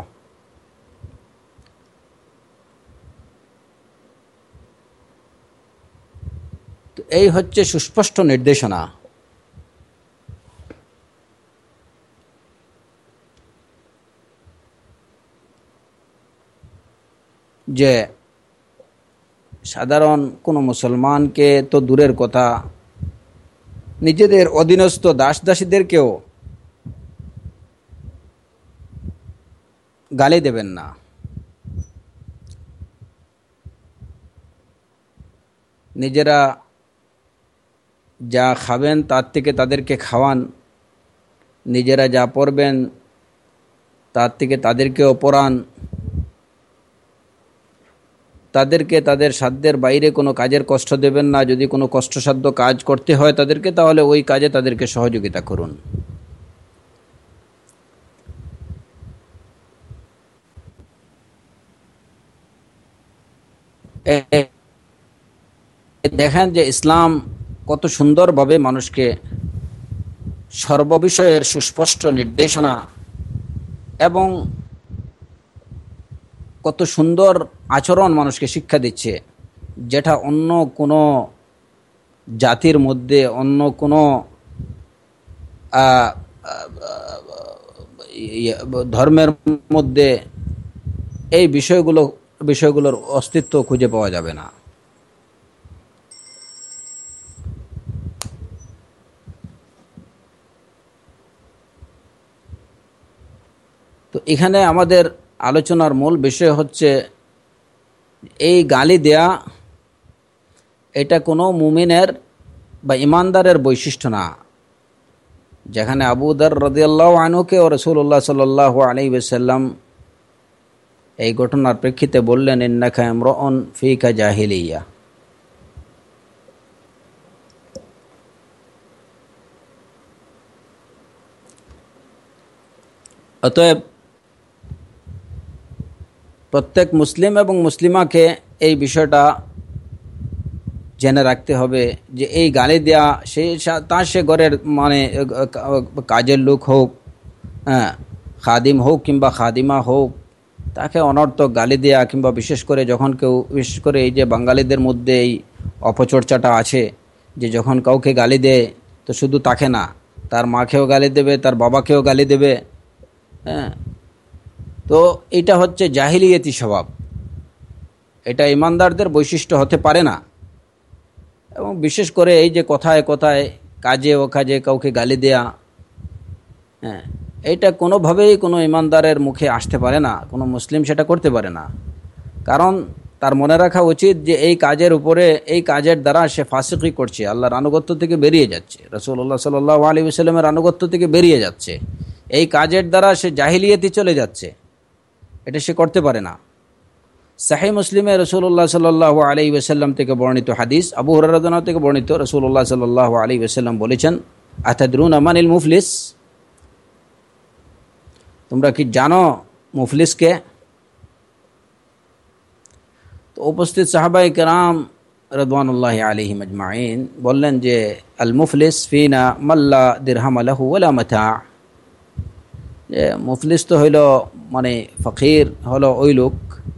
তো এই হচ্ছে সুস্পষ্ট নির্দেশনা। যে সাধারণ কোনো মুসলমানকে তো দূরের কথা, নিজেদের অধীনস্থ দাস দাসীদেরকেও গালি দেবেন না। নিজেরা যা খাবেন তার থেকে তাদেরকে খাওয়ান, নিজেরা যা পরবেন তার থেকে তাদেরকেও পরান, তাদেরকে তাদের সাধ্যের বাইরে কোনো কাজের কষ্ট দেবেন না। যদি কোনো কষ্টসাধ্য কাজ করতে হয় তাদেরকে, তাহলে ওই কাজে তাদেরকে সহযোগিতা করুন। দেখেন যে ইসলাম কত সুন্দরভাবে মানুষকে সর্ববিষয়ের সুস্পষ্ট নির্দেশনা এবং কত সুন্দর আচরণ মানুষকে শিক্ষা দিচ্ছে, যেটা অন্য কোনো জাতির মধ্যে, অন্য কোনো ধর্মের মধ্যে এই বিষয়গুলো বিষয়গুলোর অস্তিত্ব খুঁজে পাওয়া যাবে না। তো এখানে আমাদের আলোচনার মূল বিষয় হচ্ছে এই গালি দেয়া এটা কোনো মুমিনের বা ইমানদারের বৈশিষ্ট্য না। যেখানে আবু যর রাদিয়াল্লাহু আনহুকে ও রাসূলুল্লাহ সাল্লাল্লাহু আলাইহি ওয়াসাল্লাম এই ঘটনার প্রেক্ষিতে বললেন, ইন্নাকা ইমরুন ফীকা জাহিলিয়া। অতএব প্রত্যেক মুসলিম এবং মুসলিমাকে এই বিষয়টা জেনে রাখতে হবে যে এই গালি দেয়া সে তার সে ঘরের মানে কাজের লোক হোক, হ্যাঁ, খাদিম হোক কিংবা খাদিমা হোক, তাকে অনর্থক গালি দেয়া কিংবা বিশেষ করে যখন কেউ, বিশেষ করে এই যে বাঙালিদের মধ্যে এই অপচর্চাটা আছে যে যখন কাউকে গালি দেয় তো শুধু তাকে না, তার মাকেও গালি দেবে, তার বাবাকেও গালি দেবে, হ্যাঁ। তো এটা হচ্ছে জাহিলিয়াতি স্বভাব, এটা ইমানদারদের বৈশিষ্ট্য হতে পারে না। এবং বিশেষ করে এই যে কথায় কথায় কাজে ও কাজে কাউকে গালি দেয়া, হ্যাঁ, এইটা কোনোভাবেই কোনো ইমানদারের মুখে আসতে পারে না, কোনো মুসলিম সেটা করতে পারে না। কারণ তার মনে রাখা উচিত যে এই কাজের উপরে, এই কাজের দ্বারা সে ফাসিকি করছে, আল্লাহর আনুগত্য থেকে বেরিয়ে যাচ্ছে, রাসূলুল্লাহ সাল্লাল্লাহু আলাইহি ওয়াসাল্লামের আনুগত্য থেকে বেরিয়ে যাচ্ছে, এই কাজের দ্বারা সে জাহিলিয়াতে চলে যাচ্ছে, এটা সে করতে পারে না। সহিহ মুসলিমে রাসূলুল্লাহ সাল্লাল্লাহু আলাইহি ওয়াসাল্লাম থেকে বর্ণিত হাদিস, আবু হুরায়রা রাদিয়াল্লাহু থেকে বর্ণিত, রাসূলুল্লাহ সাল্লাল্লাহু আলাইহি ওয়াসাল্লাম বলেছেন, আতাদরুনা মানিল মুফলিস, তোমরা কি জানো মুফলিসকে? তো উপস্থিত সাহাবায়ে কেরাম রাদওয়ানুল্লাহি আলাইহিম আজমাইন বললেন যে আল মুফলিস ফিনা মাল্লা দিরহাম লাহু ওয়ালা মাতা। যে মুফলিস তো হইল মানে ফকির হলো ওই লোক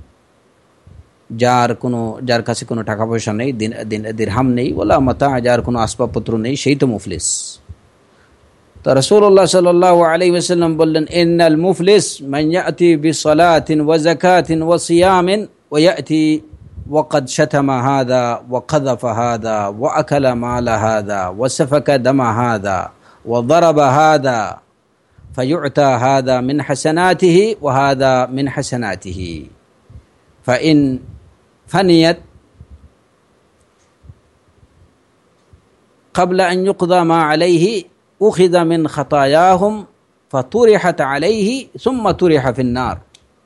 যার কোনো, যার কাছে কোনো টাকা পয়সা নেই, দিরহাম নেই, ওয়ালা মাতা, যার কোনো আসবাবপত্র নেই, সেই তো মুফলিস। তো রাসূলুল্লাহ সাল্লাল্লাহু আলাইহি ওয়াসাল্লাম বললেন, ইন্নাল মুফলিস মান ইয়াতি বিসসালাতিন ওয়া যাকাতিন ওয়া সিয়ামিন ওয়া ইয়াতি ওয়া ক্বাদ শাতামা হাযা ওয়া কাযাফা হাযা ওয়া আকালা মালা হাযা ওয়া সাফাকা দামা হাযা ওয়া দারাবা হাযা ফায়ু'তা হাযা মিন হাসানাতিহি ওয়া হাযা মিন হাসানাতিহি ফাইন ফানিয়াত ক্বাবলা আন ইউকযা মা আলাইহি উখিযা মিন খাতায়াহুম ফাতুরিহাত আলাইহি সুম্মা তুরিহা ফিন নার।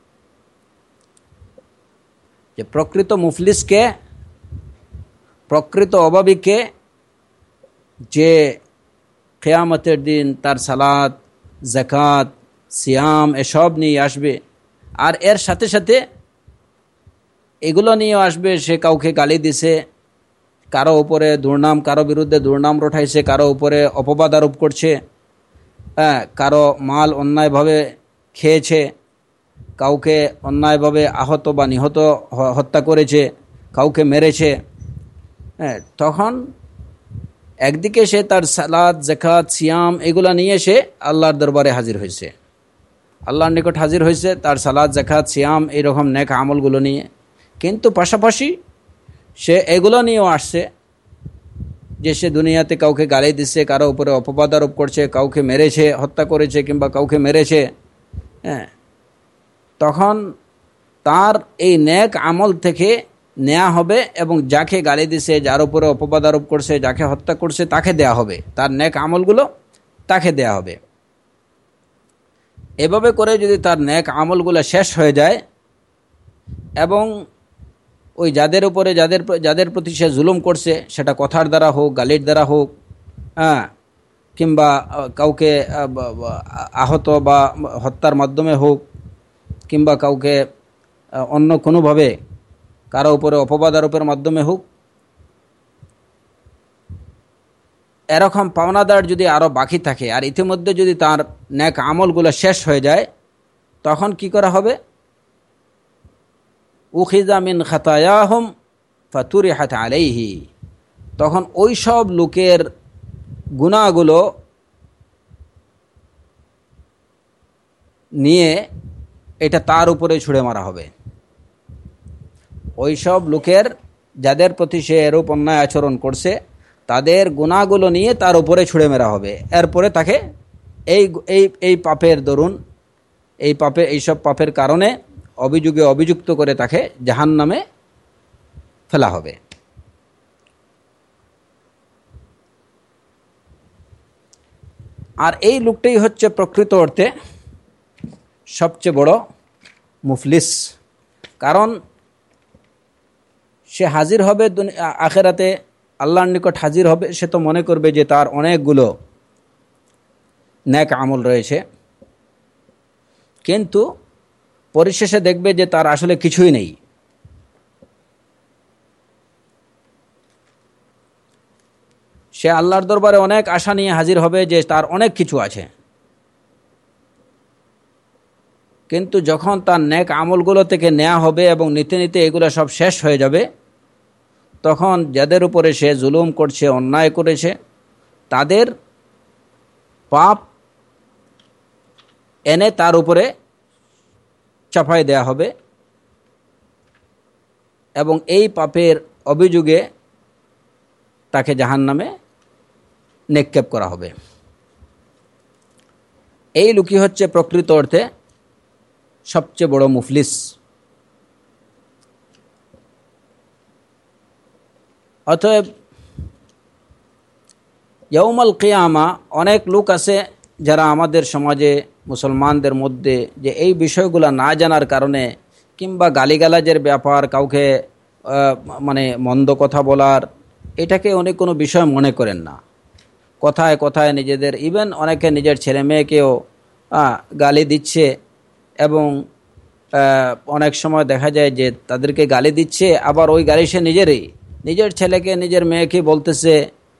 যে প্রকৃত মুফলিসকে, প্রকৃত অভাবীকে, যে কিয়ামতের দিন তার সালাত, যাকাত, সিয়াম এসব নিয়ে আসবে, আর এর সাথে সাথে এগুলো নিয়ে আসবে সে কাউকে গালি দিছে, কারো উপরে দুর্নাম, কারো বিরুদ্ধে দুর্নাম রটাইছে, কারো উপরে অপবাদ আরোপ করছে, হ্যাঁ, কারো মাল অন্যায়ভাবে খেয়েছে, কাউকে অন্যায়ভাবে আহত বা নিহত হত্যা করেছে, কাউকে মেরেছে, হ্যাঁ, তখন একদিকে সে তার সালাত, যাকাত, সিয়াম এগুলা নিয়ে সে আল্লাহর দরবারে হাজির হয়েছে, আল্লাহর নিকট হাজির হয়েছে তার সালাত, যাকাত, সিয়াম এইরকম নেক আমলগুলো নিয়ে, কিন্তু পাশাপাশি সে এগুলো নিয়েও আসছে যে সে দুনিয়াতে কাউকে গালি দিচ্ছে, কারো উপরে অপবাদ আরোপ করছে, কাউকে মেরেছে, হত্যা করেছে কিংবা কাউকে মেরেছে, হ্যাঁ, তখন তার এই নেক আমল থেকে নেওয়া হবে এবং যাকে গালি দিছে, যার উপরে অপবাদ আরোপ করছে, যাকে হত্যা করছে তাকে দেয়া হবে, তার নেক আমলগুলো তাকে দেয়া হবে। এভাবে করে যদি তার নেক আমলগুলো শেষ হয়ে যায় এবং ওই যাদের উপরে, যাদের যাদের প্রতি সে জুলুম করছে, সেটা কথার দ্বারা হোক, গালির দ্বারা হোক, হ্যাঁ, কিংবা কাউকে আহত বা হত্যার মাধ্যমে হোক, কিংবা কাউকে অন্য কোনোভাবে কারো উপরে অপবাদ আরোপের মাধ্যমে হোক। এরকম পাওনাদার যদি আরও বাকি থাকে আর ইতিমধ্যে যদি তার নেক আমলগুলো শেষ হয়ে যায়, তখন কি করা হবে? উখিযা মিন খাতায়াহুম ফাতুরিহাত আলাইহি, তখন ওই সব লোকের গুনাহগুলো নিয়ে এটা তার উপরে ছুঁড়ে মারা হবে। ওই সব লোকের যাদের প্রতি সে এরূপ অন্যায় আচরণ করছে তাদের গুনাহগুলো নিয়ে তার উপরে ছুঁড়ে মারা হবে। এরপরে তাকে এই এই এই পাপের দরুন, এই পাপে এইসব পাপের কারণে অভিযোগে অভিযুক্ত করে তাকে জাহান্নামে ফেলা হবে। আর এই লোকটাই হচ্ছে প্রকৃত অর্থে সবচেয়ে বড় মুফলিস। কারণ সে হাজির হবে আখেরাতে, আল্লাহর নিকট হাজির হবে, সে তো মনে করবে যে তার অনেকগুলো নেক আমল রয়েছে, কিন্তু পরিশেষে দেখবে যে তার আসলে কিছুই নেই। সে আল্লাহর দরবারে অনেক আশা নিয়ে হাজির হবে যে তার অনেক কিছু আছে, কিন্তু যখন তার নেক আমলগুলো থেকে নেওয়া হবে এবং নিতে নিতে এগুলো সব শেষ হয়ে যাবে, তখন যাদের উপরে সে জুলুম করছে, অন্যায় করেছে, তাদের পাপ এনে তার উপরে চাপাই দেয়া হবে এবং এই পাপের অভিযোগে তাকে জাহান্নামে নিক্ষেপ করা হবে। এই লোকই হচ্ছে প্রকৃত অর্থে সবচেয়ে বড় মুফলিস। অতএব ইয়াউমাল কিয়ামা অনেক লোক আছে যারা আমাদের সমাজে, মুসলমানদের মধ্যে, যে এই বিষয়গুলো না জানার কারণে কিংবা গালিগালাজের ব্যাপার, কাউকে মানে মন্দ কথা বলার, এটাকে অনেক কোনো বিষয় মনে করেন না। কথায় কথায় নিজেদের, ইভেন অনেকে নিজের ছেলে মেয়েকেও গালি দিচ্ছে এবং অনেক সময় দেখা যায় যে তাদেরকে গালি দিচ্ছে, আবার ওই গালি সে নিজেরই, নিজের ছেলেকে নিজের মেয়েকে বলতেছে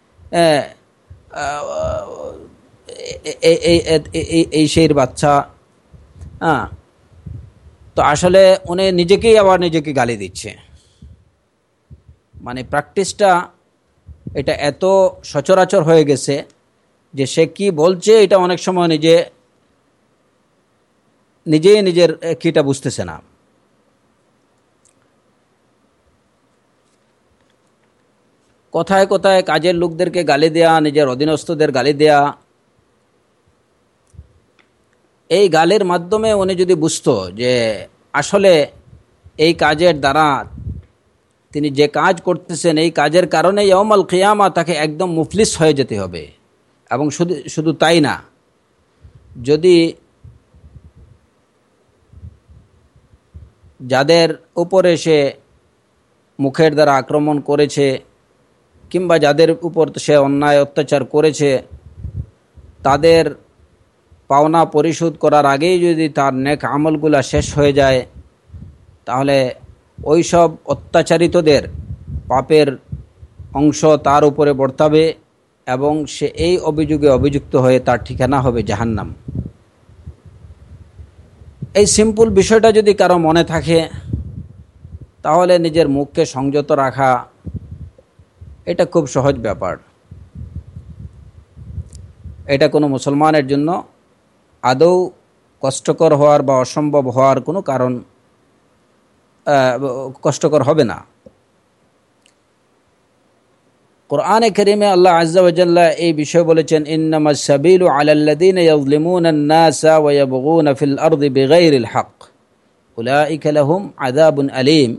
এই সেই বাচ্চা। হ্যাঁ, তো আসলে উনি নিজেকেই আবার নিজেকে গালি দিচ্ছে। মানে প্র্যাকটিসটা এটা এত সচরাচর হয়ে গেছে যে সে কি বলছে এটা অনেক সময় নিজে নিজেই নিজের কিটা বুঝতেছে না। কথায় কথায় কাজের লোকদেরকে গালি দেয়া, নিজের অধীনস্থদের গালি দেয়া, এই গালির মাধ্যমে উনি যদি বুঝতো যে আসলে এই কাজের দ্বারা তিনি যে কাজ করতেছেন এই কাজের কারণে ইয়াউমাল কিয়ামা তাকে একদম মুফলিস হয়ে যেতে হবে। এবং শুধু শুধু তাই না, যদি যাদের উপরে সে মুখের দ্বারা আক্রমণ করেছে কিংবা যাদের উপর সে অন্যায় অত্যাচার করেছে, তাদের পাওনা পরিশোধ করার আগেই যদি তার নেক আমলগুলা শেষ হয়ে যায়, তাহলে ওই সব অত্যাচারিতদের পাপের অংশ তার উপরে বর্তাবে এবং সে এই অভিযোগে অভিযুক্ত হয়ে তার ঠিকানা হবে জাহান্নাম। এই সিম্পল বিষয়টা যদি কারো মনে থাকে, তাহলে নিজের মুখকে সংযত রাখা এটা খুব সহজ ব্যাপার। এটা কোনো মুসলমানের জন্য আদৌ কষ্টকর হওয়ার বা অসম্ভব হওয়ার কোনো কারণ, কষ্টকর হবে না। কোরআনে কারীমে আল্লাহ আযজা ওয়া জাল্লা এই বিষয় বলেছেন, ইন্নামাস সাবিলু আলাল্লাযীনা ইয়াযলিমুনান নাসা ওয়া ইয়াবগুনা ফিল আরদি বিগাইরিল হক উলাইকা লাহুম আযাবুন আলীম।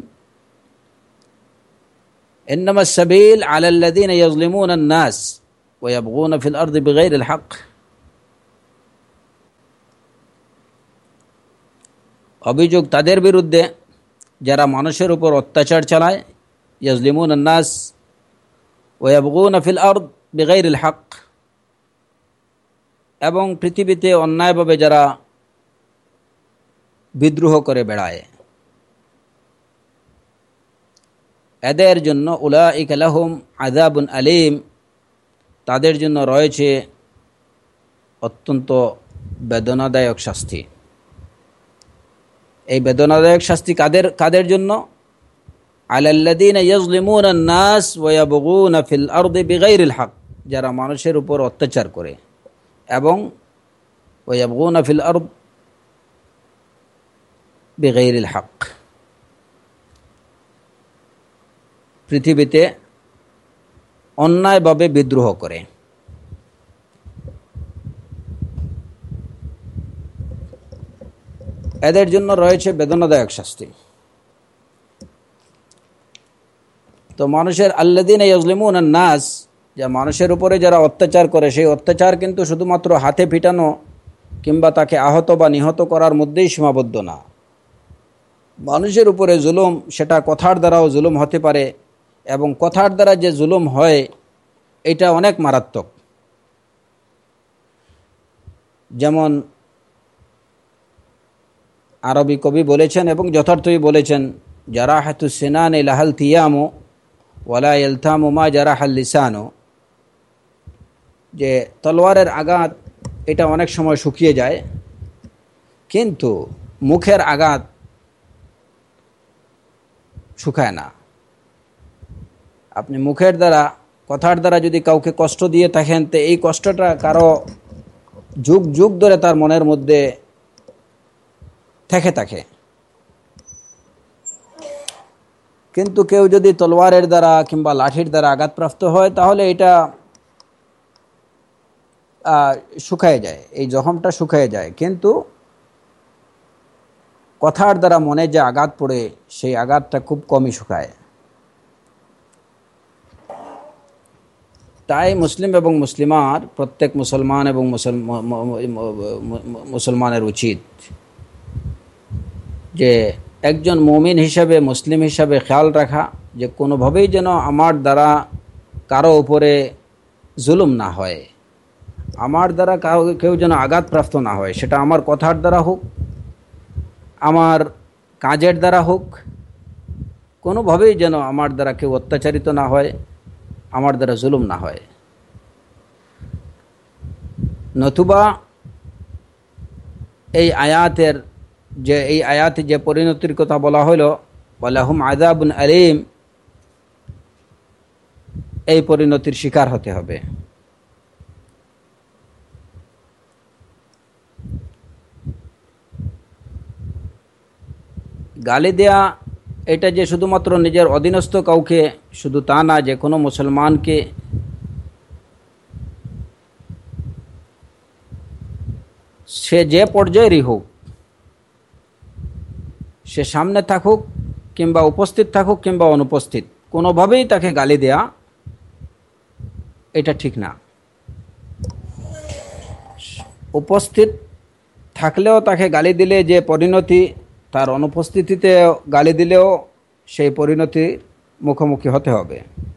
ইন্নামাস সাবিল আলাল্লাযীনা ইয়াযলিমুনান নাস ওয়া ইয়াবগুনা ফিল আরদি বিগাইরিল হক, অভিযোগ তাদের বিরুদ্ধে যারা মানুষের উপর অত্যাচার চালায়, ইয়াজলিমুনান নাস ওয়া ইয়াবগুনা ফিল আরদ বিগাইরিল হক, এবং পৃথিবীতে অন্যায়ভাবে যারা বিদ্রোহ করে বেড়ায়। এদের জন্য উলাইকা লাহুম আযাবুন আলীম, তাদের জন্য রয়েছে অত্যন্ত বেদনাদায়ক শাস্তি। এই বেদনাদায়ক শাস্তি কাদের কাদের জন্য? আলাল্লাযীনা ইয়াযলিমুনা আন-নাস ওয়া ইয়াবগুনা ফিল আরদি বিগাইরিল হক, যারা মানুষের উপর অত্যাচার করে এবং ওয়া ইয়াবগুনা ফিল আরদ বিগাইরিল হক, পৃথিবীতে অন্যায়ভাবে বিদ্রোহ করে। এদের জন্য রয়েছে বেদনাদায়ক শাস্তি। তো মানুষের আল্লাযীনা ইয়াযলিমুনা আন-নাস, যা মানুষের উপরে যারা অত্যাচার করে, সেই অত্যাচার কিন্তু শুধুমাত্র হাতে পিটানো কিংবা তাকে আহত বা নিহত করার মধ্যেই সীমাবদ্ধ না। মানুষের উপরে জুলুম, সেটা কথার দ্বারাও জুলুম হতে পারে, এবং কথার দ্বারা যে জুলুম হয় এটা অনেক মারাত্মক। যেমন আরবি কবি বলেছেন এবং যথার্থই বলেছেন, জারাহাতুস সিনানি লাহাল থিয়ামু ওয়ালা ইয়ালতামু মা জারাহাল লিসানু, যে তলোয়ারের আঘাত এটা অনেক সময় শুকিয়ে যায়, কিন্তু মুখের আঘাত শুকায় না। আপনি মুখের দ্বারা, কথার দ্বারা যদি কাউকে কষ্ট দিয়ে থাকেন, তো এই কষ্টটা কারো যুগ যুগ ধরে তার মনের মধ্যে থেকে থাকে। কিন্তু কেউ যদি তলোয়ারের দ্বারা কিংবা লাঠির দ্বারা আঘাতপ্রাপ্ত হয়, তাহলে এটা শুকায় যায়, এই জখমটা শুকায় যায়, কিন্তু কথার দ্বারা মনে যে আঘাত পড়ে, সেই আঘাতটা খুব কমই শুকায়। তাই মুসলিম এবং মুসলিমার, প্রত্যেক মুসলমান এবং মুসলমানের উচিত যে একজন মুমিন হিসাবে, মুসলিম হিসাবে খেয়াল রাখা যে কোনোভাবেই যেন আমার দ্বারা কারো উপরে জুলুম না হয়, আমার দ্বারা কারো কেউ যেন আঘাতপ্রাপ্ত না হয়, সেটা আমার কথার দ্বারা হোক, আমার কাজের দ্বারা হোক, কোনোভাবেই যেন আমার দ্বারা কেউ অত্যাচারিত না হয়, আমার দ্বারা জুলুম না হয়। নতুবা এই আয়াতের যে এই আয়াতে যে পরিণতির কথা বলা হলো, ওয়ালাহুম আযাবুন আলীম, এই পরিণতির শিকার হতে হবে। গালি দেয়া এটা যে শুধুমাত্র নিজের অধীনস্থ কাউকে, শুধু তা না, যে কোনো মুসলমানকে সে যে পর্যায়েরই হোক, সে সামনে থাকুক কিংবা উপস্থিত থাকুক কিংবা অনুপস্থিত, কোনোভাবেই তাকে গালি দেয়া এটা ঠিক না। উপস্থিত থাকলেও তাকে গালি দিলে যে পরিণতি, তার অনুপস্থিতিতে গালি দিলেও সেই পরিণতির মুখোমুখি হতে হবে।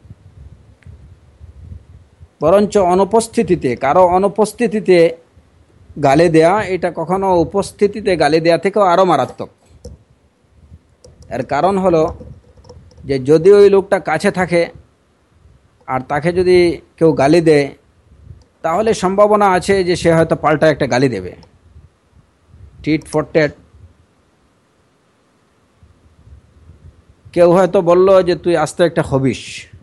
বরঞ্চ অনুপস্থিতিতে, কারো অনুপস্থিতিতে গালি দেয়া এটা কখনো উপস্থিতিতে গালি দেয়া থেকেও আরও মারাত্মক। এর কারণ হলো যে যদি ওই লোকটা কাছে থাকে আর তাকে যদি কেউ গালি দেয়, তাহলে সম্ভাবনা আছে যে সে হয়তো পাল্টা একটা গালি দেবে, টিট ফর ট্যাট। কেউ হয়তো বলল যে তুই আস্ত একটা খবিশ,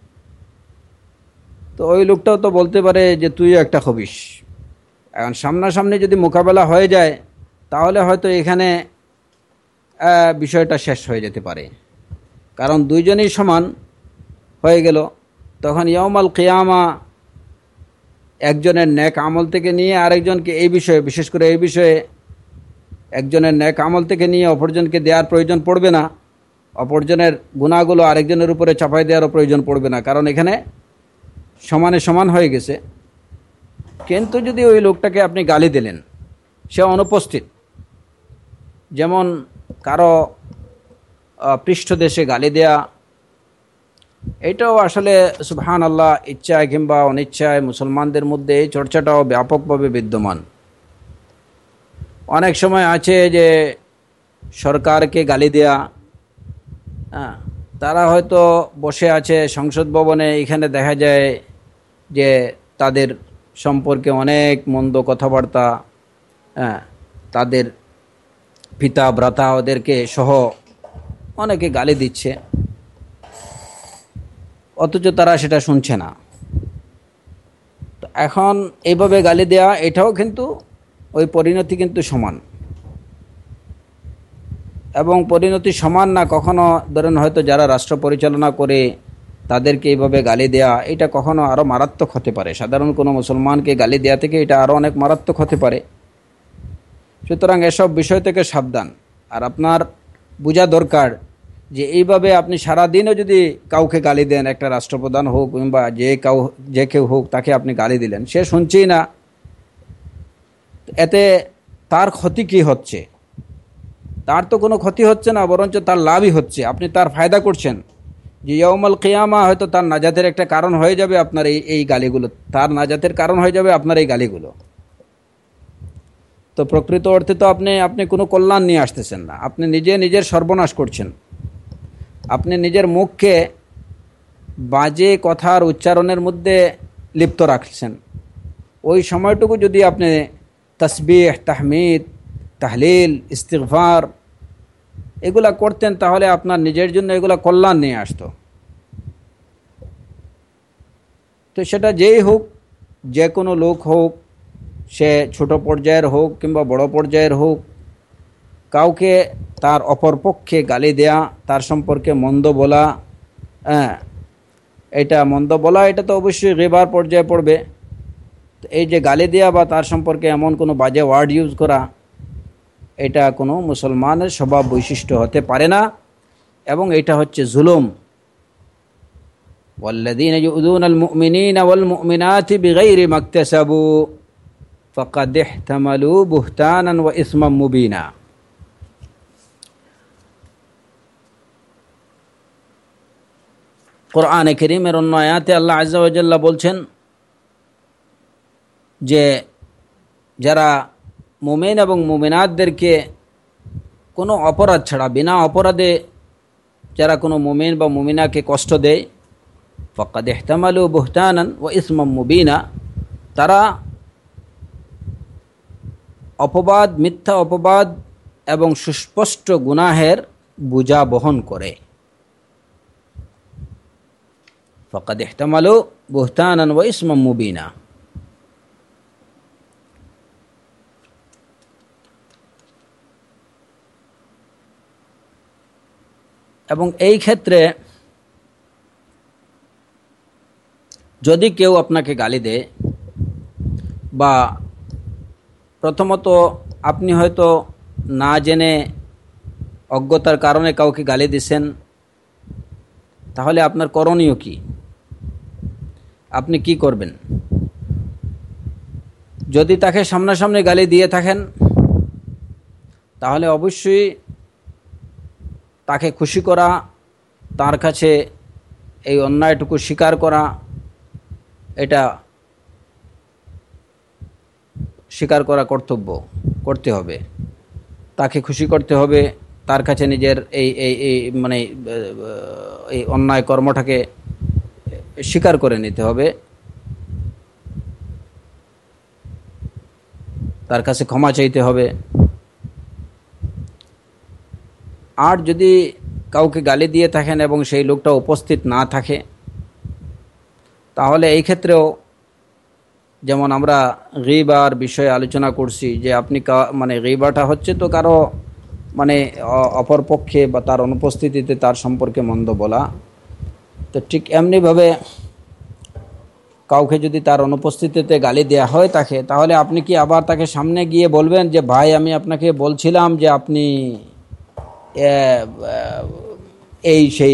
তো ওই লোকটাও তো বলতে পারে যে তুইও একটা খবিশ। এখন সামনাসামনি যদি মোকাবেলা হয়ে যায়, তাহলে হয়তো এখানে বিষয়টা শেষ হয়ে যেতে পারে, কারণ দুইজনই সমান হয়ে গেল। তখন ইয়াউমাল কিয়ামা একজনের নেক আমল থেকে নিয়ে আরেকজনকে, এই বিষয়ে বিশেষ করে এই বিষয়ে একজনের নেক আমল থেকে নিয়ে অপরজনকে দেওয়ার প্রয়োজন পড়বে না, অপরজনের গুনাহগুলো আরেকজনের উপরে চাপাই দেওয়ারও প্রয়োজন পড়বে না, কারণ এখানে সমানে সমান হয়ে গেছে। কিন্তু যদি ওই লোকটাকে আপনি গালি দিলেন, সে অনুপস্থিত, যেমন কারো পৃষ্ঠদেশে গালি দেয়া, এটাও আসলে সুবহানাল্লাহ ইচ্ছায় কিংবা অনিচ্ছায় মুসলমানদের মধ্যে এই চর্চাটাও ব্যাপকভাবে বিদ্যমান। অনেক সময় আছে যে সরকারকে গালি দেয়া, হ্যাঁ, তারা হয়তো বসে আছে সংসদ ভবনে, এখানে দেখা যায় যে তাদের সম্পর্কে অনেক মন্দ কথাবার্তা, হ্যাঁ, তাদের পিতা ভ্রাতা ওদেরকে সহ অনেকে গালি দিচ্ছে, অথচ তারা সেটা শুনছে না। তো এখন এইভাবে গালি দেওয়া, এটাও কিন্তু ওই পরিণতি কিন্তু সমান, এবং পরিণতি সমান না কখনো ধরেন হয়তো যারা রাষ্ট্র পরিচালনা করে তাদেরকে এইভাবে গালি দেয়া, এটা কখনো আরও মারাত্মক হতে পারে। সাধারণ কোনো মুসলমানকে গালি দেয়া থেকে এটা আরও অনেক মারাত্মক হতে পারে। সুতরাং এসব বিষয় থেকে সাবধান। আর আপনার বোঝা দরকার যে এইভাবে আপনি সারাদিনও যদি কাউকে গালি দেন, একটা রাষ্ট্রপ্রধান হোক কিংবা যে কাউ যে কেউ হোক, তাকে আপনি গালি দিলেন, সে শুনছেই না, এতে তার ক্ষতি কি হচ্ছে? তার তো কোনো ক্ষতি হচ্ছে না, বরঞ্চ তার লাভই হচ্ছে। আপনি তার ফায়দা করছেন, যে ইয়াউমাল কিয়ামা হয়তো তার নাজাতের একটা কারণ হয়ে যাবে আপনার এই এই গালিগুলো, তার নাজাতের কারণ হয়ে যাবে আপনার এই গালিগুলো। তো প্রকৃত অর্থে তো আপনি আপনি কোনো কল্যাণ নিয়ে আসতেছেন না, আপনি নিজে নিজের সর্বনাশ করছেন। আপনি নিজের মুখকে বাজে কথার উচ্চারণের মধ্যে লিপ্ত রাখছেন। ওই সময়টুকু যদি আপনি তাসবিহ, তাহমিদ, তাহলিল, ইস্তিগফার এগুলা করতেন, তাহলে আপনার নিজের জন্য এগুলা কল্যাণ নিয়ে আসতো। তো সেটা যেই হোক, যে কোনো লোক হোক, সে ছোট পর্যায়ের হোক কিংবা বড় পর্যায়ের হোক, কাউকে তার অপরপক্ষে গালি দেয়া, তার সম্পর্কে মন্দ বলা, হ্যাঁ, এটা মন্দ বলা, এটা তো অবশ্যই গীবার পর্যায়ে পড়বে। এই যে গালি দেয়া বা তার সম্পর্কে এমন কোনো বাজে ওয়ার্ড ইউজ করা, এটা কোনো মুসলমানের স্বভাব বৈশিষ্ট্য হতে পারে না, এবং এটা হচ্ছে জুলুম। ওয়াল্লাযীনা ইউযুনাল মুমিনিনা ওয়াল মুমিনাতি বিগাইরি মাকতাসাবু ফাকাদ ইহতামালু বুহতানান ওয়া ইসমান মুবিনা। কোরআনে কারীমের অন্য আয়াতে আল্লাহ আযজা ওয়া জাল্লা বলছেন যে যারা মুমিন এবং মুমিনাতদেরকে কোনো অপরাধ ছাড়া, বিনা অপরাধে যারা কোনো মুমিন বা মুমিনাকে কষ্ট দেয়, ফাকাদ ইহতামালু বুহতানান ওয়া ইসমান মুবিনা, তারা অপবাদ, মিথ্যা অপবাদ এবং সুস্পষ্ট গুনাহের বোঝা বহন করে। ফাকাদ ইহতামালু বুহতানান ওয়া ইসমান মুবিনা। এবং এই ক্ষেত্রে যদি কেউ আপনাকে গালি দেয়, বা প্রথমত আপনি হয়তো না জেনে অজ্ঞতার কারণে কাউকে গালি দিছেন, তাহলে আপনার করণীয় কি? আপনি কি করবেন? যদি তাকে সামনাসামনি গালি দিয়ে থাকেন, তাহলে অবশ্যই তাকে খুশি করা, তার কাছে এই অন্যায়টুকু স্বীকার করা, এটা স্বীকার করা কর্তব্য, করতে হবে। তাকে খুশি করতে হবে, তার কাছে নিজের এই এই এই মানে এই অন্যায় কর্মটাকে স্বীকার করে নিতে হবে, তার কাছে ক্ষমা চাইতে হবে। আর যদি কাউকে গালি দিয়ে থাকেন এবং সেই লোকটা উপস্থিত না থাকে, তাহলে এই ক্ষেত্রেও যেমন আমরা গীবার বিষয়ে আলোচনা করছি, যে আপনি মানে গীবাটা হচ্ছে তো কারো মানে অপরপক্ষে বা তার অনুপস্থিতিতে তার সম্পর্কে মন্দ বলা। তো ঠিক এমনিভাবে কাউকে যদি তার অনুপস্থিতিতে গালি দেয়া হয় তাকে, তাহলে আপনি কি আবার তাকে সামনে গিয়ে বলবেন যে ভাই আমি আপনাকে বলছিলাম যে আপনি এই সেই,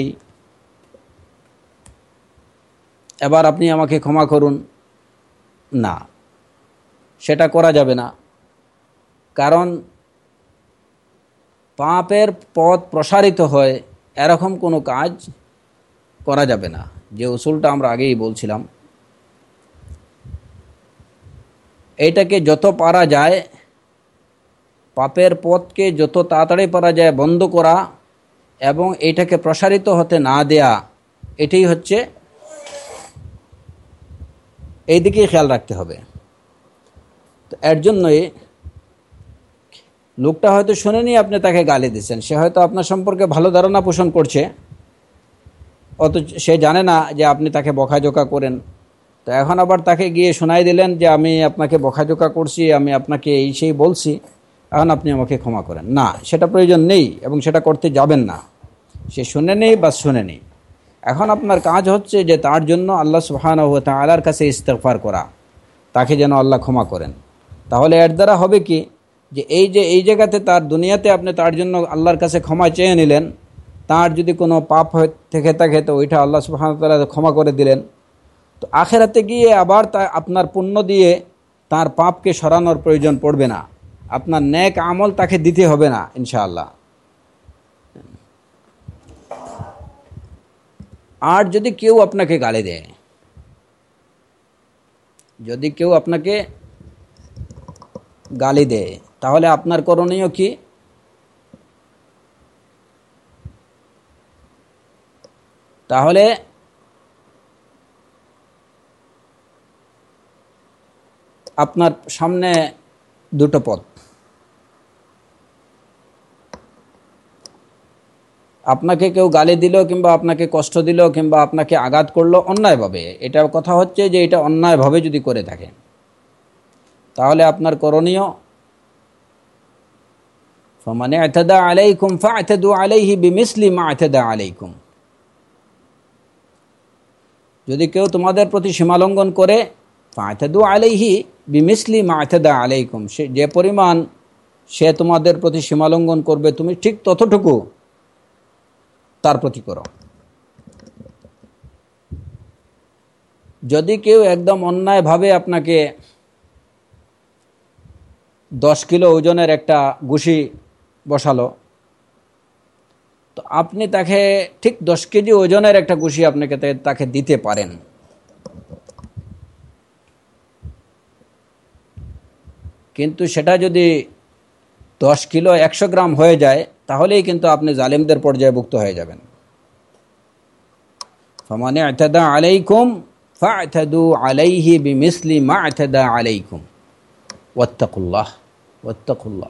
এবার আপনি আমাকে ক্ষমা করুন? না, সেটা করা যাবে না। কারণ পাপের পথ প্রসারিত হয় এরকম কোনো কাজ করা যাবে না, যে উসুলটা আমরা আগেই বলছিলাম। এইটাকে যত পারা যায়, পাপের পথকে যত তাড়াতাড়ি পারা যায় বন্ধ করা, এবং এটাকে প্রসারিত হতে না দেয়া, এটাই হচ্ছে, এই দিকেই খেয়াল রাখতে হবে। তো এর জন্যই লোকটা হয়তো শুনেনি আপনি তাকে গালি দিচ্ছেন, সে হয়তো আপনার সম্পর্কে ভালো ধারণা পোষণ করছে, অত সে জানে না যে আপনি তাকে বকাঝকা করেন। তো এখন আবার তাকে গিয়ে শোনাই দিলেন যে আমি আপনাকে বকাঝকা করছি, আমি আপনাকে এই সেই বলছি, এখন আপনি আমাকে ক্ষমা করেন। না, সেটা প্রয়োজন নেই এবং সেটা করতে যাবেন না। সে শুনে নেই বা শুনে নেই। এখন আপনার কাজ হচ্ছে যে তার জন্য আল্লাহ সুবহানাহু ওয়া তাআলার কাছে ইস্তেগফার করা, তাকে যেন আল্লাহ ক্ষমা করেন। তাহলে এর দ্বারা হবে কি, যে এই যে এই জায়গাতে তার দুনিয়াতে আপনি তার জন্য আল্লাহর কাছে ক্ষমা চেয়ে নিলেন, তার যদি কোনো পাপ হয়ে থেকে থাকে তো ওইটা আল্লাহ সুবহানাহু ওয়া তাআলা ক্ষমা করে দিলেন। তো আখেরাতে গিয়ে আবার তা আপনার পুণ্য দিয়ে তার পাপকে সরানোর প্রয়োজন পড়বে না, আপনার নেক আমল তাকে দিতে হবে না ইনশাআল্লাহ। আর যদি কেউ আপনাকে গালি দেয়, যদি কেউ আপনাকে গালি দেয়, তাহলে আপনার করণীয় কি? তাহলে আপনার সামনে দুটো পথ। আপনাকে কেউ গালি দিল কিংবা আপনাকে কষ্ট দিল কিংবা আপনাকে আঘাত করলো অন্যায়ভাবে, এটা কথা হচ্ছে যে এটা অন্যায়ভাবে যদি করে থাকে, তাহলে আপনার করণীয় ফামান ই'তাদা আলাইকুম ফা'তাদু আলাইহি বিমিসলি মা ই'তাদা আলাইকুম। যদি কেউ তোমাদের প্রতি সীমালঙ্ঘন করে, ফা'তাদু আলাইহি বিমিসলি মা ই'তাদা আলাইকুম, সে যে পরিমাণ সে তোমাদের প্রতি সীমালঙ্ঘন করবে তুমি ঠিক ততটুকু তার প্রতি করো। যদি কেউ একদম অন্যায়ভাবে আপনাকে দশ কিলো ওজনের একটা ঘুষি বসালো, তো আপনি তাকে ঠিক দশ কেজি ওজনের একটা ঘুষি আপনাকে তাকে দিতে পারেন। কিন্তু সেটা যদি দশ কিলো একশো গ্রাম হয়ে যায়, তাহলেই কিন্তু আপনি জালিমদের পর্যায়ভুক্ত হয়ে যাবেন। ফামান ই'তাদা আলাইকুম ফা'তাদু আলাইহি বিমিসলি মা ই'তাদা আলাইকুম ওয়াত্তাকুল্লাহ ওয়াত্তাকুল্লাহ।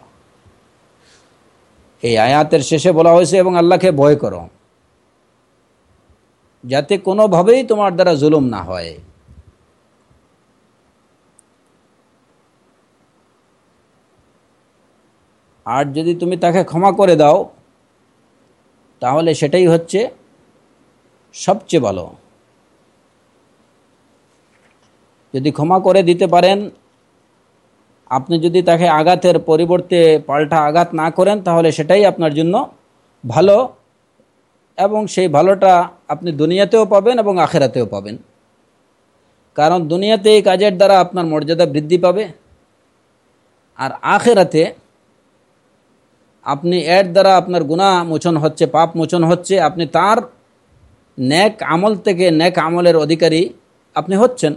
এই আয়াতের শেষে বলা হয়েছে এবং আল্লাহকে ভয় করো, যাতে কোনোভাবেই তোমার দ্বারা জুলুম না হয়। আর যদি তুমি তাকে ক্ষমা করে দাও, তাহলে সেটাই হচ্ছে সবচেয়ে ভালো। যদি ক্ষমা করে দিতে পারেন, আপনি যদি তাকে আঘাতের পরিবর্তে পাল্টা আঘাত না করেন, তাহলে সেটাই আপনার জন্য ভালো, এবং সেই ভালোটা আপনি দুনিয়াতেও পাবেন এবং আখেরাতেও পাবেন। কারণ দুনিয়াতে এই কাজের দ্বারা আপনার মর্যাদা বৃদ্ধি পাবে, আর আখেরাতে আপনি এর দ্বারা আপনার গুনাহ মোচন হচ্ছে, পাপ মোচন হচ্ছে, আপনি তার নেক আমল থেকে নেক আমলের অধিকারী আপনি হচ্ছেন।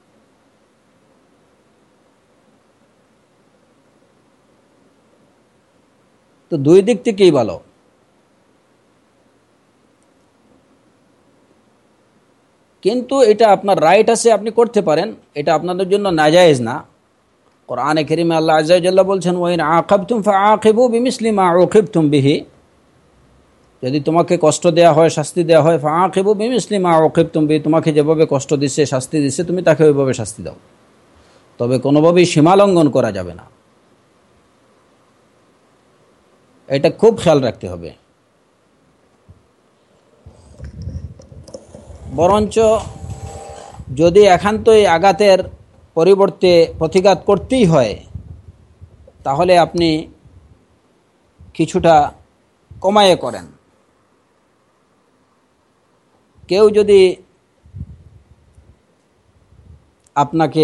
তো দুই দিক থেকেই ভালো। কিন্তু এটা আপনার রাইট আছে, আপনি করতে পারেন, এটা আপনাদের জন্য নাজায়েজ না। কোরআনে কারীমে আল্লাহ আযজা ওয়া জাল্লা বলছেন, ওয়া ইন আকাবতুম ফাআকিবু বিমিসলি মা উকিবতুম বিহি। যদি তোমাকে কষ্ট দেয়া হয়, শাস্তি দেয়া হয়, ফাআকিবু বিমিসলি মা উকিবতুম বিহি, তোমাকে যেভাবে কষ্ট দিচ্ছে, শাস্তি দিচ্ছে, তুমি তাকে ওইভাবে শাস্তি দাও। তবে কোনোভাবেই সীমা লঙ্ঘন করা যাবে না, এটা খুব খেয়াল রাখতে হবে। বরঞ্চ যদি একান্তই আঘাতের পরিবর্তে প্রতিঘাত করতেই হয়, তাহলে আপনি কিছুটা কমায়ে করেন। কেউ যদি আপনাকে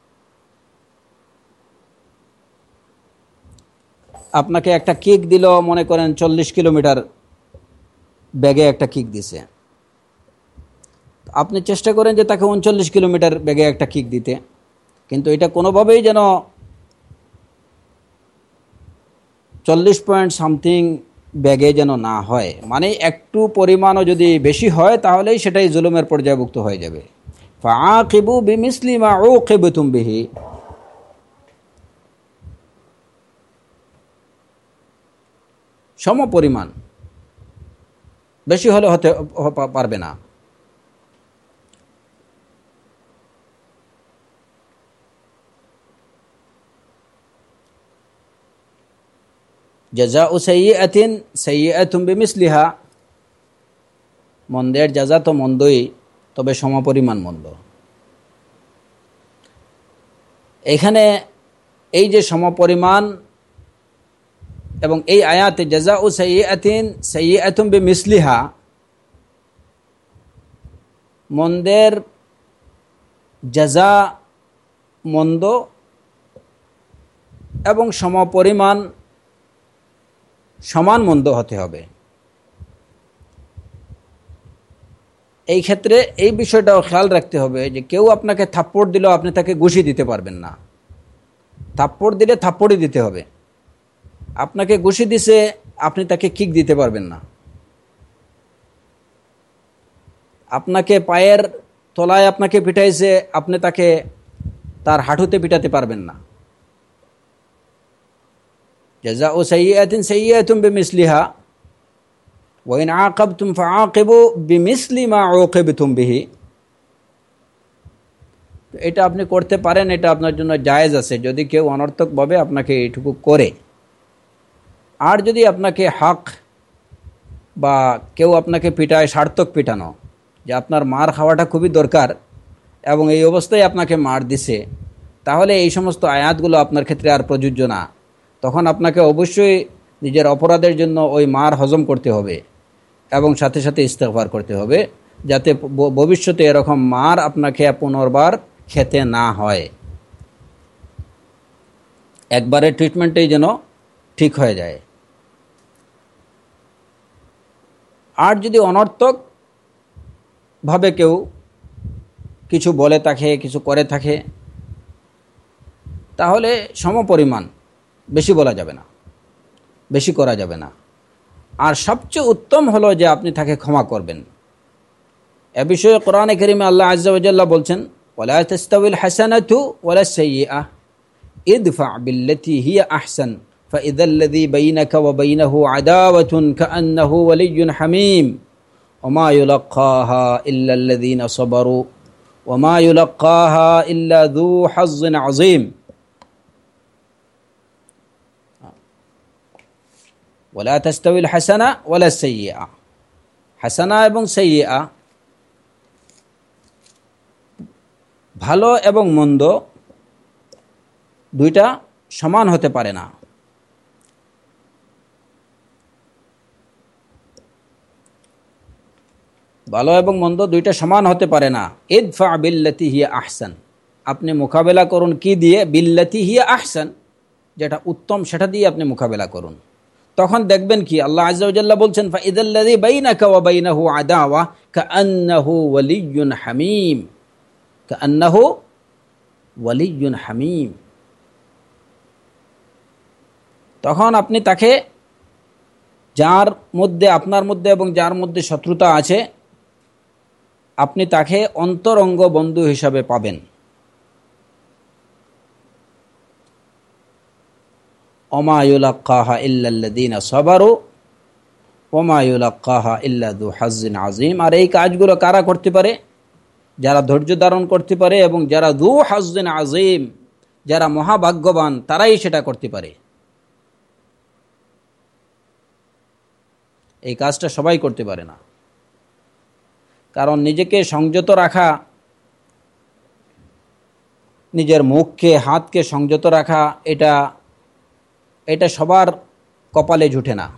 আপনাকে একটা কিক দিল, মনে করেন চল্লিশ কিলোমিটার বেগে একটা কিক দিছে, আপনি চেষ্টা করেন যে তাকে উনচল্লিশ কিলোমিটার বেগে একটা কিক দিতে, কিন্তু এটা কোনোভাবেই যেন চল্লিশ পয়েন্ট সামথিং ব্যাগে যেন না হয়, মানে একটু পরিমাণও যদি বেশি হয় তাহলেই সেটাই জুলুমের পর্যায়ভুক্ত হয়ে যাবে। ফাআকিবু বিমিসলি মা উকিবতুম বিহি, সম পরিমাণ, বেশি হলে হতে পারবে না। জাযাউ সাইয়্যাতিন সাইয়্যাতুম বিমিসলিহা, মন্দের জাযা তো মন্দই, তবে সমপরিমাণ মন্দ। এখানে এই যে সমপরিমাণ, এবং এই আয়াতে জাযাউ সাইয়্যাতিন সাইয়্যাতুম বিমিসলিহা, মন্দের জাযা মন্দ এবং সমপরিমাণ সমান মন্দ হতে হবে। এই ক্ষেত্রে এই বিষয়টাও খেয়াল রাখতে হবে যে কেউ আপনাকে থাপ্পড় দিলেও আপনি তাকে ঘুষি দিতে পারবেন না। থাপ্পড় দিলে থাপ্পড়ই দিতে হবে। আপনাকে ঘুষি দিছে, আপনি তাকে কিক দিতে পারবেন না। আপনাকে পায়ের তলায় আপনাকে পিটাইছে, আপনি তাকে তার হাঁটুতে পিটাতে পারবেন না। জাযাউ সাইয়্যাতিন সাইয়্যাতুম বিমিসলিহা ওয়া ইন আকাবতুম ফাআকিবু বিমিসলি মা উকিবতুম বিহি। এটা আপনি করতে পারেন, এটা আপনার জন্য জায়েজ আছে যদি কেউ অনর্থকভাবে আপনাকে এইটুকু করে। আর যদি আপনাকে হক বা কেউ আপনাকে পিটায়, সার্থক পিটানো, যে আপনার মার খাওয়াটা খুবই দরকার এবং এই অবস্থায় আপনাকে মার দিছে, তাহলে এই সমস্ত আয়াতগুলো আপনার ক্ষেত্রে আর প্রযোজ্য না। তখন আপনাকে অবশ্যই নিজের অপরাধের জন্য ওই মার হজম করতে হবে এবং সাথে সাথে ইস্তেগফার করতে হবে, যাতে ভবিষ্যতে এরকম মার আপনাকে পুনর্বার খেতে না হয়। একবারের ট্রিটমেন্টেই যেন ঠিক হয়ে যায়। আর যদি অনর্থক ভাবে কেউ কিছু বলে থাকে, কিছু করে থাকে, তাহলে সমপরিমাণ, বেশি বলা যাবে না, বেশি করা যাবে না। আর সবচেয়ে উত্তম হলো যে আপনি তাকে ক্ষমা করবেন। এ বিষয়ে কোরআনে কারীমে আল্লাহ আযজা ওয়া জাল্লা বলছেন, ওয়ালা তাস্তাউল হাসানাতু ওয়ালা সাইয়্যিআহ ইদফা বিল্লাতী হিয়া আহসান ফাইযাল্লাযী বাইনাকা ওয়া বাইনাহু আদাওয়াতুন কাআন্নাহু ওয়ালিয়্যুন হামীম ওয়া মা ইউলাক্কাহা ইল্লাল্লাযীনা সাবারু ওয়া মা ইউলাক্কাহা ইল্লা যু হাযযিন আযীম। ওয়ালা তাস্তাউল হাসানা ওয়ালা সাইয়্যিআহ, হাসানা এবং সাইয়্যিআ, ভালো এবং মন্দ দুইটা সমান হতে পারে না। ভালো এবং মন্দ দুইটা সমান হতে পারে না। ইদফা বিল্লাতি হিয়া আহসান, আপনি মোকাবেলা করুন কি দিয়ে? বিল্লাতি হিয়া আহসান, যেটা উত্তম সেটা দিয়ে আপনি মোকাবেলা করুন। তখন দেখবেন কি আল্লাহ আযজা ওয়া জাল্লা বলছেন, ফাইযাল্লাযী বাইনাকা ওয়া বাইনাহু আদাওয়া কাআন্নাহু ওয়ালিয়্যুন হামীম, কাআন্নাহু ওয়ালিয়্যুন হামীম। তখন আপনি তাকে, যার মধ্যে, আপনার মধ্যে এবং যার মধ্যে শত্রুতা আছে, আপনি তাকে অন্তরঙ্গ বন্ধু হিসাবে পাবেন। ওমা ইউলাক্কাহা ইল্লাল্লাযীনা সাবারু ওমা ইউলাক্কাহা ইল্লা যু হাযযিন আযীম। আর এই কাজগুলো কারা করতে পারে? যারা ধৈর্য ধারণ করতে পারে এবং যারা যু হাযযিন আযীম, যারা মহাভাগ্যবান, তারাই সেটা করতে পারে। এই কাজটা সবাই করতে পারে না। কারণ নিজেকে সংযত রাখা, নিজের মুখকে, হাতকে সংযত রাখা, এটা এটা সবার কপালে জুটে না।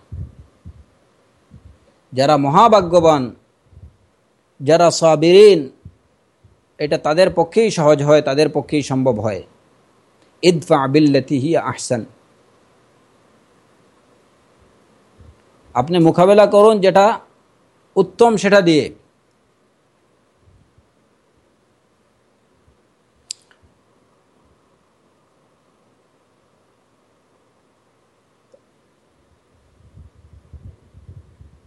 যারা মহাভাগ্যবান, যারা সাবিরিন, এটা তাদের পক্ষেই সহজ হয়, তাদের পক্ষেই সম্ভব হয়। ইদফা বিল্লাতি হিয়া আহসান, আপনি মোকাবেলা করুন যেটা উত্তম সেটা দিয়ে।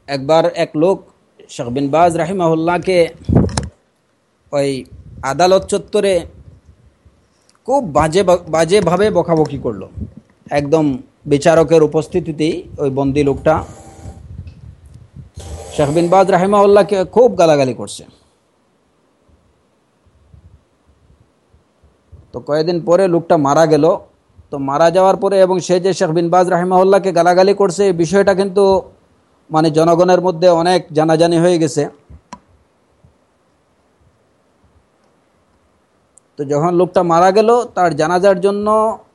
একবার এক লোক শেখ বিন বাজ রাহিমাহুল্লাহকে ওই আদালত চত্বরে খুব বাজে বাজেভাবে বকাবকি করলো। একদম বিচারকের উপস্থিতিতেই ওই বন্দি লোকটা শেখ বিন বাজ রাহিমাহুল্লাহকে খুব গালাগালি করছে। তো কয়েকদিন পরে লোকটা মারা গেল। তো মারা যাওয়ার পরে এবং সে যে শেখ বিন বাজ রাহিমাহুল্লাহকে গালাগালি করছে এই বিষয়টা কিন্তু মানে জনগণের মধ্যে অনেক জানাজানি হয়ে গেছে। তো যখন লোকটা মারা গেল তার জানাজার জন্য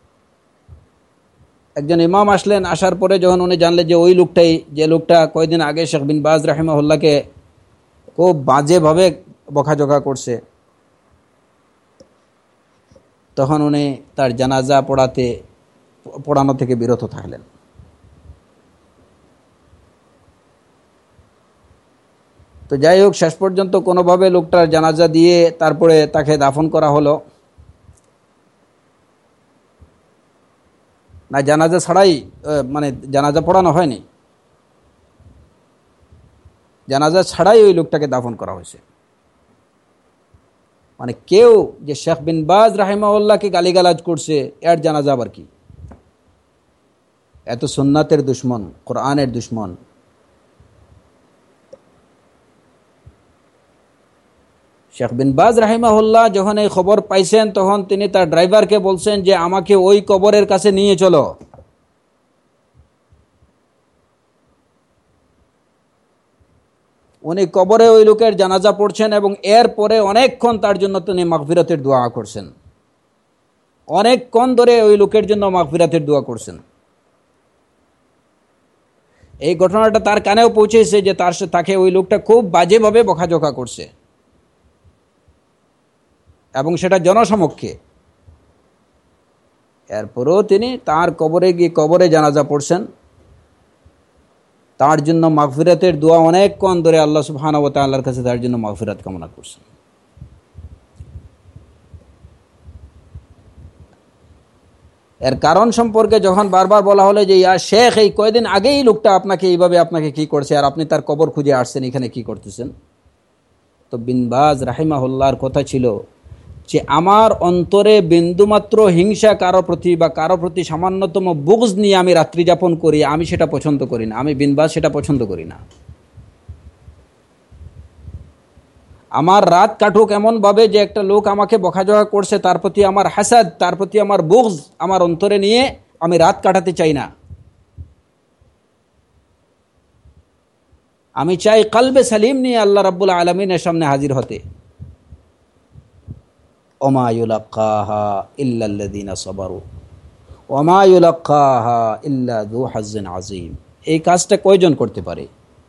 একজন ইমাম আসলেন। আসার পরে যখন উনি জানলেন যে ওই লোকটাই, যে লোকটা কয়েকদিন আগে শেখ বিন বাজ রাহিমাহুল্লাহকে খুব বাজেভাবে বকাঝকা করছে, তখন উনি তার জানাজা পড়াতে পড়ানো থেকে বিরত থাকলেন। তো যাই হোক, শেষ পর্যন্ত কোনোভাবে লোকটার জানাজা দিয়ে তারপরে তাকে দাফন করা হলো। না, জানাজা ছাড়াই, মানে জানাজা পড়ানো হয়নি, জানাজা ছাড়াই ওই লোকটাকে দাফন করা হয়েছে। মানে কেউ যে শেখ বিন বাজ রাহিমাহুল্লাহকে গালিগালাজ করছে এর জানাজা আবার কি? এত সুন্নাতের দুশ্মন, কোরআনের দুশ্মন। শেখ বিন বাজ রাহিমাহুল্লাহ যখন এই খবর পাইছেন তখন তিনি তার ড্রাইভারকে বলছেন যে আমাকে ওই কবরের কাছে নিয়ে চলো। উনি কবরে ওই লোকের জানাজা পড়ছেন এবং এর পরে অনেকক্ষণ তার জন্য তিনি মাগফিরাতের দোয়া করছেন। অনেকক্ষণ ধরে ওই লোকের জন্য মাগফিরাতের দোয়া করছেন। এই ঘটনাটা তার কানেও পৌঁছেছে যে তার তাকে ওই লোকটা খুব বাজেভাবে বকাঝকা করছে এবং সেটা জনসমক্ষে। এরপরেও তিনি তার কবরে গিয়ে কবরে জানাজা পড়ছেন, তার জন্য মাগফিরাতের দোয়া অনেকক্ষণ ধরে আল্লাহ সুবহানাহু ওয়া তাআলার কাছে তার জন্য মাগফিরাত কামনা করছেন। এর কারণ সম্পর্কে যখন বারবার বলা হলো যে ইয়া শেখ, এই কয়েকদিন আগেই লোকটা আপনাকে এইভাবে আপনাকে কি করছে আর আপনি তার কবর খুঁজে আসছেন, এখানে কি করতেছেন? তো বিন বাজ রাহিমাহুল্লাহর কথা ছিল যে আমার অন্তরে বিন্দুমাত্র হিংসা কারো প্রতি বা কারো প্রতি সামান্যতম বুগজ নিয়ে আমি রাত্রি যাপন করি, আমি সেটা পছন্দ করি না। আমি বিন বাজ সেটা পছন্দ করি না। আমার রাত কাটুক এমনভাবে যে একটা লোক আমাকে বকাঝকা করছে তার প্রতি আমার হাসাদ, তার প্রতি আমার বুগজ আমার অন্তরে নিয়ে আমি রাত কাটাতে চাই না। আমি চাই কলবে সালিম নিয়ে আল্লাহ রাব্বুল আলামিনের সামনে হাজির হতে। ওমা ইউলাক্কাহা ইল্লাল্লাযীনা সাবারু ওমা ইউলাক্কাহা ইল্লা যু হাজ্জিন আযীম। এই কাজটা কয়জন করতে পারে?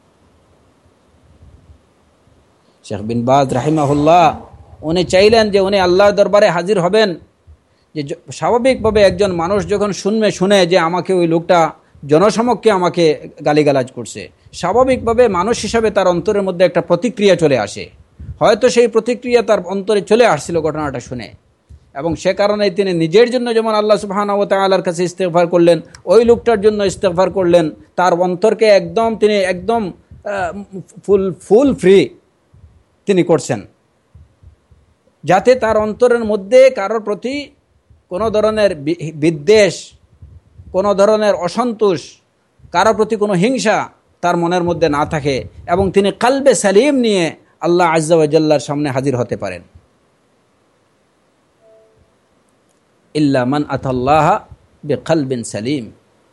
শেখ বিন বাজ রাহিমাহুল্লাহ উনি চাইলেন যে উনি আল্লাহর দরবারে হাজির হবেন, যে স্বাভাবিকভাবে একজন মানুষ যখন শুনবে শুনে যে আমাকে ওই লোকটা জনসমক্ষে আমাকে গালিগালাজ করছে, স্বাভাবিকভাবে মানুষ হিসাবে তার অন্তরের মধ্যে একটা প্রতিক্রিয়া চলে আসে। হয়তো সেই প্রতিক্রিয়া তার অন্তরে চলে আসছিল ঘটনাটা শুনে, এবং সে কারণে তিনি নিজের জন্য যেমন আল্লাহ সুবহানাহু ওয়া তাআলার কাছে ইস্তেগফার করলেন, ওই লোকটার জন্য ইস্তেগফার করলেন। তার অন্তরকে একদম তিনি একদম ফুল ফুল ফ্রি তিনি করছেন, যাতে তার অন্তরের মধ্যে কারোর প্রতি কোনো ধরনের বিদ্বেষ, কোনো ধরনের অসন্তোষ, কারোর প্রতি কোনো হিংসা তার মনের মধ্যে না থাকে, এবং তিনি কলবে সালিম নিয়ে আল্লাহ আজ্জা ওয়া জাল্লার সামনে হাজির হতে পারেন। ইল্লা মান আতাল্লাহা বিকলবিন সালিম।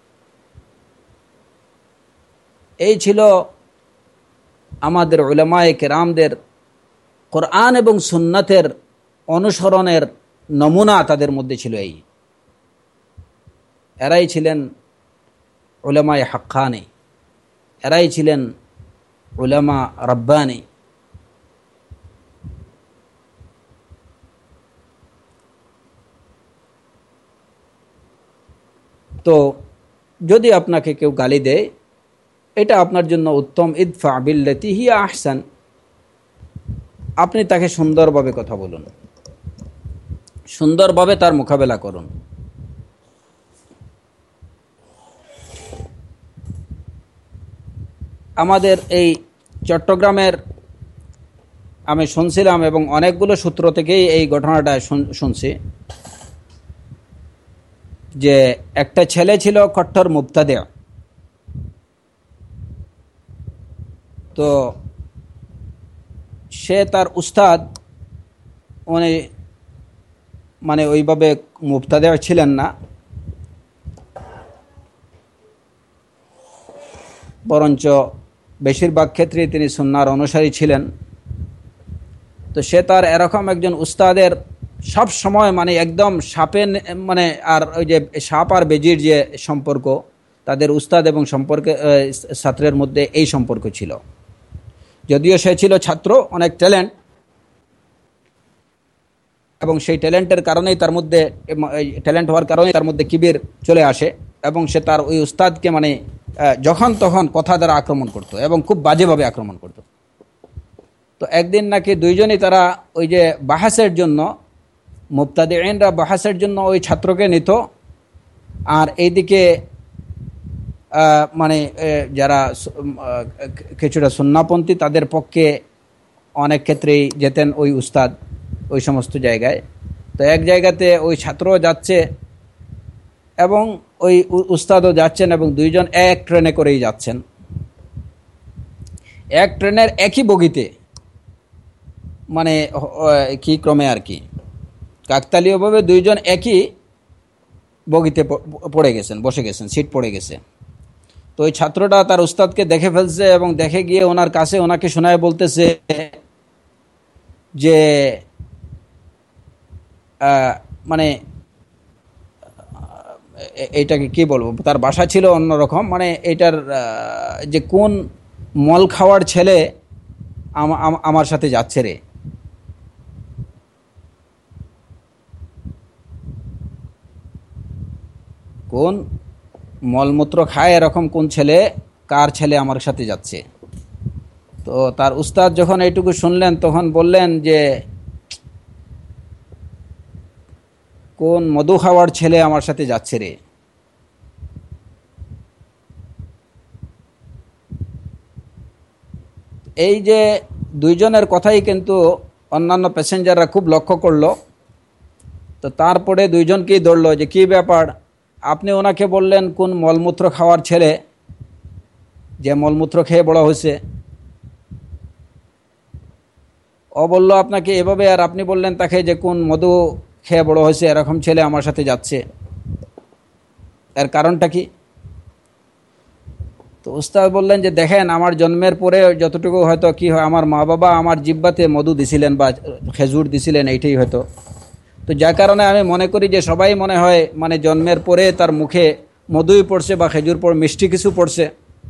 এই ছিল আমাদের উলামায়ে কেরামদের কোরআন এবং সুন্নাতের অনুসরণের নমুনা তাদের মধ্যে ছিল। এই এরাই ছিলেন উলামায়ে হাক্কানি, এরাই ছিলেন উলামা রাব্বানি। তো যদি আপনাকে কেউ গালি দেয়, এটা আপনার জন্য উত্তম, ইদফা বিল্লাতি হিয়া আহসান, আপনি তাকে সুন্দরভাবে কথা বলুন, সুন্দরভাবে তার মোকাবেলা করুন। আমাদের এই চট্টগ্রামের আমি শুনছিলাম এবং অনেকগুলো সূত্র থেকেই এই ঘটনাটা শুনছি যে একটা ছেলে ছিল কট্টর মুবতাদি, তো সে তার উস্তাদ উনি মানে ওইভাবে মুবতাদি ছিলেন না, বরঞ্চ বেশিরভাগ ক্ষেত্রে তিনি সুন্নাহর অনুসারী ছিলেন। তো সে তার এরকম একজন উস্তাদের সব সময় মানে একদম সাপে মানে আর ওই যে সাপ আর বেজির যে সম্পর্ক, তাদের উস্তাদ এবং সম্পর্কে ছাত্রের মধ্যে এই সম্পর্ক ছিল। যদিও সে ছিল ছাত্র, অনেক ট্যালেন্ট, এবং সেই ট্যালেন্টের কারণেই তার মধ্যে ট্যালেন্ট হওয়ার কারণেই তার মধ্যে কিবির চলে আসে এবং সে তার ওই উস্তাদকে মানে যখন তখন কথা দ্বারা আক্রমণ করত এবং খুব বাজেভাবে আক্রমণ করত। তো একদিন নাকি দুইজনই তারা ওই যে বাহাসের জন্য, মুবতাদিঈনরা বাহাসের জন্য ওই ছাত্রকে নিত, আর এইদিকে মানে যারা কিছুটা সুন্নাহপন্থী তাদের পক্ষে অনেক ক্ষেত্রেই যেতেন ওই উস্তাদ ওই সমস্ত জায়গায়। তো এক জায়গাতে ওই ছাত্রও যাচ্ছে এবং ওই উস্তাদও যাচ্ছেন এবং দুইজন এক ট্রেনে করেই যাচ্ছেন, এক ট্রেনের একই বগিতে, মানে কি ক্রমে আর কি কাকতালীয়ভাবে দুইজন একই বগিতে পড়ে গেছেন, বসে গেছেন, সিট পড়ে গেছে। তো ওই ছাত্রটা তার উস্তাদকে দেখে ফেলছে এবং দেখে গিয়ে ওনার কাছে ওনাকে শোনায় বলতেছে যে মানে এইটাকে কি বলবো, তার ভাষা ছিল অন্যরকম, মানে এটার যে কোন মল খাওয়ার ছেলে আমার সাথে যাচ্ছে রে। কোন মলমূত্র খায় এরকম কোন ছেলে, কার ছেলে আমার সাথে যাচ্ছে। তো তার উস্তাদ যখন এইটুকু শুনলেন তখন বললেন যে কোন মধু খাওয়ার ছেলে আমার সাথে যাচ্ছে রে। এই যে দুইজনের কথাই কিন্তু অন্যান্য প্যাসেঞ্জাররা খুব লক্ষ্য করলো। তো তারপরে দুইজনকেই ধরলো যে কি ব্যাপার, আপনি ওনাকে বললেন কোন মলমূত্র খাওয়ার ছেলে, যে মলমূত্র খেয়ে বড় হয়েছে, ও বলল আপনাকে এভাবে, আর আপনি বললেন তাকে যে কোন মধু খেয়ে বড় হয়েছে এরকম ছেলে আমার সাথে যাচ্ছে, এর কারণটা কি? তো উস্তাদ বললেন যে দেখেন, আমার জন্মের পরে যতটুকু হয়তো কি হয়, আমার মা বাবা আমার জিহ্বাতে মধু দিছিলেন বা খেজুর দিছিলেন, এইটাই হয়তো। তো যার কারণে আমি মনে করি যে সবাই মনে হয় মানে জন্মের পরে তার মুখে মধুই পড়ছে বা খেজুর পড় মিষ্টি কিছু পড়ছে।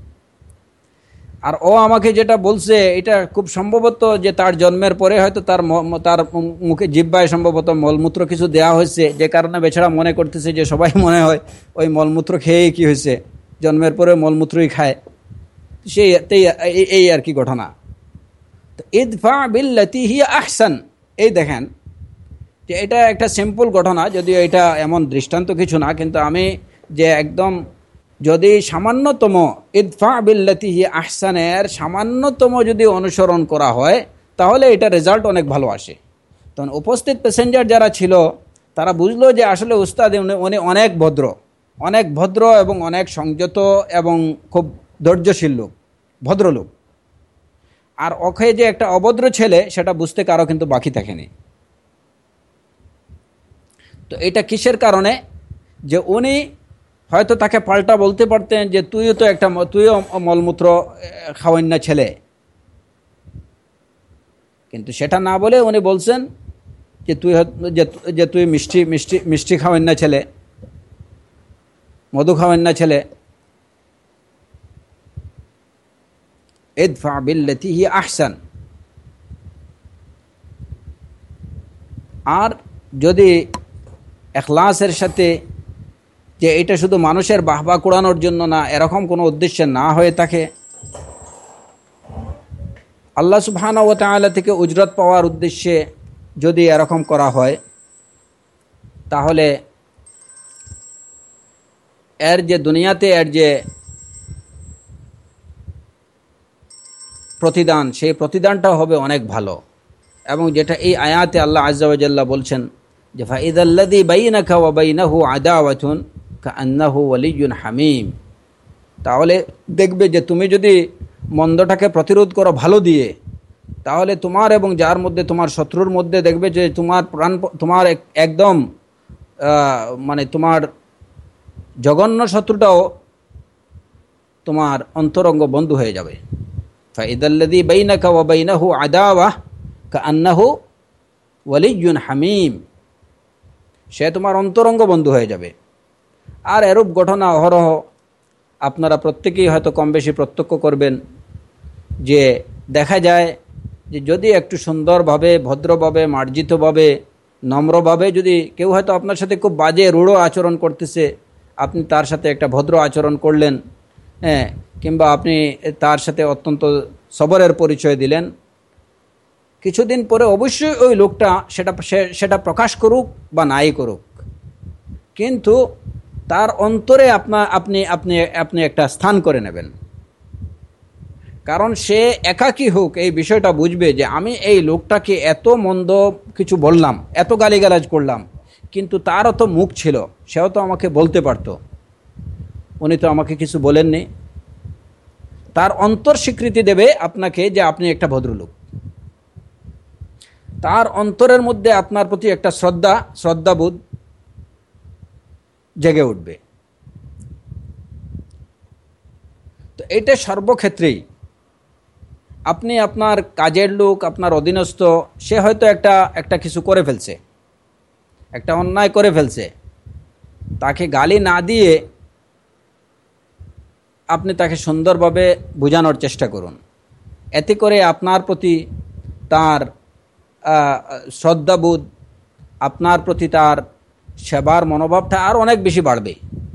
আর ও আমাকে যেটা বলছে এটা খুব সম্ভবত যে তার জন্মের পরে হয়তো তার তার মুখে জিহ্বায় সম্ভবত মলমূত্র কিছু দেওয়া হয়েছে, যে কারণে বেচারা মনে করতেছে যে সবাই মনে হয় ওই মলমূত্র খেয়েই কি হয়েছে, জন্মের পরে মলমূত্রই খায়। সেই এই আর কি ঘটনা। তো ইদফা বিল্লাতি হিয়া আহসান, এই দেখেন যে এটা একটা সিম্পল ঘটনা, যদিও এটা এমন দৃষ্টান্ত কিছু না, কিন্তু আমি যে একদম যদি সামান্যতম ইদফা বিল্লাতি হিয়া আহসানের সামান্যতম যদি অনুসরণ করা হয় তাহলে এটা রেজাল্ট অনেক ভালো আসে। তখন উপস্থিত প্যাসেঞ্জার যারা ছিল তারা বুঝলো যে আসলে উস্তাদ উনি অনেক ভদ্র, অনেক ভদ্র এবং অনেক সংযত এবং খুব ধৈর্যশীল লোক, ভদ্রলোক। আর ওকে যে একটা অভদ্র ছেলে সেটা বুঝতে কারো কিন্তু বাকি থাকেনি। তো এটা কিসের কারণে? যে উনি হয়তো তাকে পাল্টা বলতে পারতেন যে তুইও তো একটা তুইও মলমূত্র খাওয়ান না ছেলে, কিন্তু সেটা না বলে উনি বলছেন যে তুই যে তুই মিষ্টি মিষ্টি মিষ্টি খাওয়ান না ছেলে, মধু খাওয়ান না ছেলে। ইদফা বিল্লাতি হিয়া আহসান। আর যদি ইখলাসের সাথে, যে এটা শুধু মানুষের বাহবা কুড়ানোর জন্য না, এরকম কোনো উদ্দেশ্যে না হয়ে থাকে, আল্লাহ সুবহানাহু ওয়া তাআলা থেকে উজরত পাওয়ার উদ্দেশ্যে যদি এরকম করা হয় তাহলে এর যে দুনিয়াতে এর যে প্রতিদান, সেই প্রতিদানটাও হবে অনেক ভালো। এবং যেটা এই আয়াতে আল্লাহ আযজা ওয়া জাল্লা বলছেন যে ফাইদাল্লাযী বাইনাকা ওয়া বাইনাহু আদাওয়াতুন কাআন্নাহু ওয়ালিয়্যুন হামীম, তাহলে দেখবে যে তুমি যদি মন্দটাকে প্রতিরোধ করো ভালো দিয়ে, তাহলে তোমার এবং যার মধ্যে তোমার শত্রুর মধ্যে দেখবে যে তোমার প্রাণ তোমার একদম মানে তোমার জঘন্য শত্রুটাও তোমার অন্তরঙ্গ বন্ধু হয়ে যাবে। ফাইদাল্লাযী বাইনাকা ওয়া বাইনাহু আদাওয়া কাআন্নাহু ওয়ালিয়্যুন হামীম, সে তোমার অন্তরঙ্গ বন্ধু হয়ে যাবে। আর এরূপ ঘটনা অহরহ আপনারা প্রত্যেকেই হয়তো কম বেশি প্রত্যক্ষ করবেন যে দেখা যায় যে যদি একটু সুন্দরভাবে, ভদ্রভাবে, মার্জিতভাবে, নম্রভাবে যদি কেউ হয়তো আপনার সাথে খুব বাজে রূঢ় আচরণ করতেছে, আপনি তার সাথে একটা ভদ্র আচরণ করলেন, হ্যাঁ, কিংবা আপনি তার সাথে অত্যন্ত সবরের পরিচয় দিলেন, কিছুদিন পরে অবশ্যই ওই লোকটা সেটা সেটা প্রকাশ করুক বা নাই করুক, কিন্তু তার অন্তরে আপনার আপনি আপনি আপনি একটা স্থান করে নেবেন। কারণ সে একাকী হোক এই বিষয়টা বুঝবে যে আমি এই লোকটাকে এত মন্দ কিছু বললাম, এত গালিগালাজ করলাম, কিন্তু তারও তো মুখ ছিল, সেও তো আমাকে বলতে পারত, উনি তো আমাকে কিছু বলেননি। তার অন্তর স্বীকৃতি দেবে আপনাকে যে আপনি একটা ভদ্রলোক। তার অন্তরের মধ্যে আপনার প্রতি একটা শ্রদ্ধা শ্রদ্ধাবোধ জেগে উঠবে। তো এটা সর্বক্ষেত্রেই, আপনি আপনার কাজের লোক, আপনার অধীনস্থ, সে হয়তো একটা একটা কিছু করে ফেলছে, একটা অন্যায় করে ফেলছে, তাকে গালি না দিয়ে আপনি তাকে সুন্দরভাবে বোঝানোর চেষ্টা করুন। এতে করে আপনার প্রতি তার শ্রদ্ধাবোধ, আপনার প্রতি তার সেবার মনোভাবটা আর অনেক বেশি বাড়বে।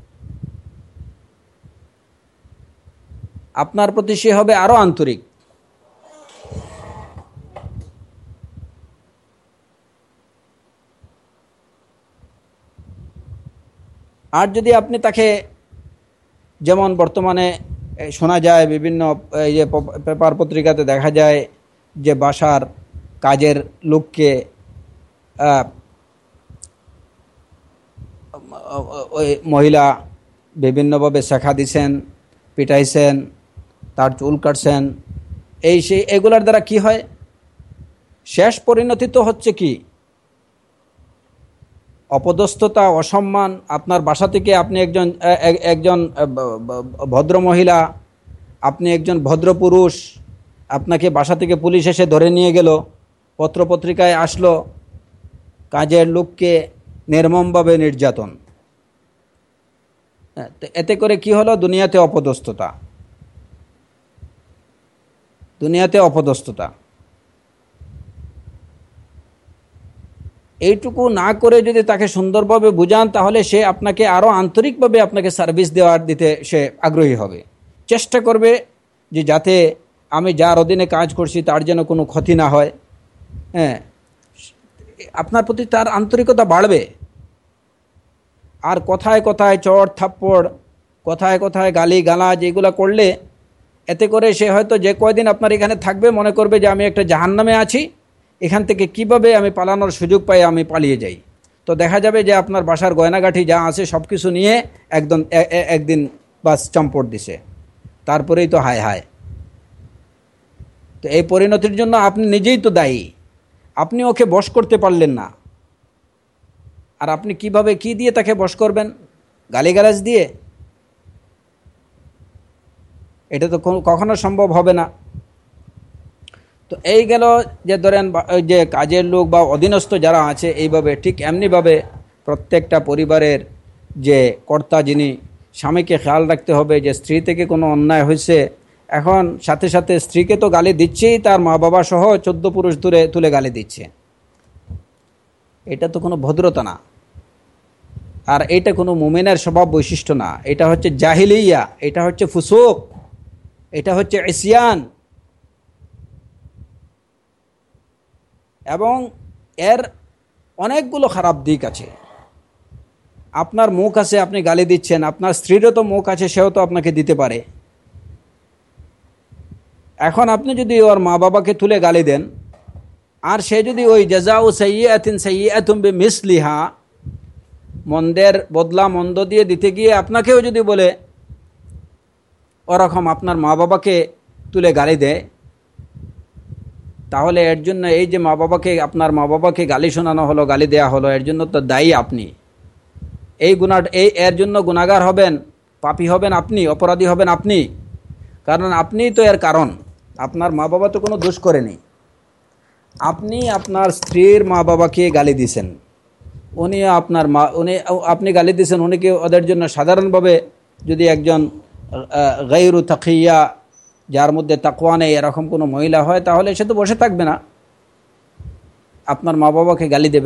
আপনার প্রতি সে হবে আরও আন্তরিক। আর যদি আপনি তাকে, যেমন বর্তমানে শোনা যায় বিভিন্ন এই যে পেপার পত্রিকাতে দেখা যায় যে বাসার কাজের লোককে ওই মহিলা বিভিন্নভাবে শেখা দিছেন, পিটাইছেন, তার চুল কাটছেন, এই সেই এগুলার দ্বারা কি হয়, শেষ পরিণতি তো হচ্ছে কি অপদস্থতা, অসম্মান। আপনার বাসা থেকে আপনি একজন একজন ভদ্র মহিলা, আপনি একজন ভদ্র পুরুষ, আপনাকে বাসা থেকে পুলিশ এসে ধরে নিয়ে গেল, পত্রপত্রিকায় আসলো কাজের লোককে নির্মমভাবে নির্যাতন। এতে করে কি হলো, দুনিয়াতে অপদস্থতা, দুনিয়াতে অপদস্থতা। এইটুকু না করে যদি তাকে সুন্দরভাবে বুঝান, তাহলে সে আপনাকে আরও আন্তরিকভাবে আপনাকে সার্ভিস দেওয়ার দিতে সে আগ্রহী হবে, চেষ্টা করবে যে যাতে আমি যার অধীনে কাজ করছি তার যেন কোনো ক্ষতি না হয়। হ্যাঁ, আপনার প্রতি তার আন্তরিকতা বাড়বে। আর কথায় কথায় চড় থাপ্পড়, কথায় কথায় গালি গালাজ এগুলো করলে এতে করে সে হয়তো যে কয়দিন আপনার এখানে থাকবে মনে করবে যে আমি একটা জাহান্নামে আছি, এখান থেকে কিভাবে আমি পালানোর সুযোগ পাই আমি পালিয়ে যাই। তো দেখা যাবে যে আপনার বাসার গয়নাগাঠি যা আছে সব কিছু নিয়ে একদম একদিন বাস চম্পট দিছে, তারপরেই তো হায় হায়। তো এই পরিণতির জন্য আপনি নিজেই তো দায়ী, আপনি ওকে বশ করতে পারলেন না। আর আপনি কিভাবে কি দিয়ে তাকে বশ করবেন? গালিগালাজ দিয়ে? এটা তো কখনো সম্ভব হবে না। তো এই গেল যে ধরেন যে কাজের লোক বা অধীনস্থ যারা আছে এইভাবে, ঠিক এমনিভাবে প্রত্যেকটা পরিবারের যে কর্তা যিনি, স্বামীকে খেয়াল রাখতে হবে যে স্ত্রী থেকে কোনো অন্যায় হয়েছে, এখন সাথে সাথে স্ত্রীকে তো গালি দিচ্ছেই, তার মা বাবা সহ চোদ্দ পুরুষ দূরে তুলে গালি দিচ্ছে। এটা তো কোনো ভদ্রতা না, আর এটা কোনো মুমিনের স্বভাব বৈশিষ্ট্য না। এটা হচ্ছে জাহিলিয়া, এটা হচ্ছে ফুসুক, এটা হচ্ছে ইসয়ান। এবং এর অনেকগুলো খারাপ দিক আছে। আপনার মুখ আছে, আপনি গালি দিচ্ছেন, আপনার স্ত্রীরও তো মুখ আছে, সেও তো আপনাকে দিতে পারে। এখন আপনি যদি ওর মা বাবাকে তুলে গালি দেন, আর সে যদি ওই জাযাউ সাইয়্যাতিন সাইয়্যাতুম বিমিসলিহা, মন্দের বদলা মন্দ দিয়ে দিতে গিয়ে আপনাকেও যদি বলে ওরকম আপনার মা বাবাকে তুলে গালি দেয়, তাহলে এর জন্য এই যে মা বাবাকে আপনার মা বাবাকে গালি শোনানো হলো, গালি দেয়া হলো, এর জন্য তো দায়ী আপনি। এই গুনাহ এই এর জন্য গুনাহগার হবেন, পাপী হবেন আপনি, অপরাধী হবেন আপনি, কারণ আপনিই তো এর কারণ। আপনার মা বাবা তো কোনো দোষ করেনি। আপনি আপনার স্ত্রীর মা বাবাকে গালি দিয়েছেন, উনি আপনার মা উনি আপনি গালি দিয়েছেন, উনি কি ওদের জন্য সাধারণভাবে যদি একজন গায়রু তাকিয়া, যার মধ্যে তাকওয়া নেই, এরকম কোনো মহিলা হয়, তাহলে সে তো বসে থাকবে না, আপনার মা বাবাকে গালি দেবে।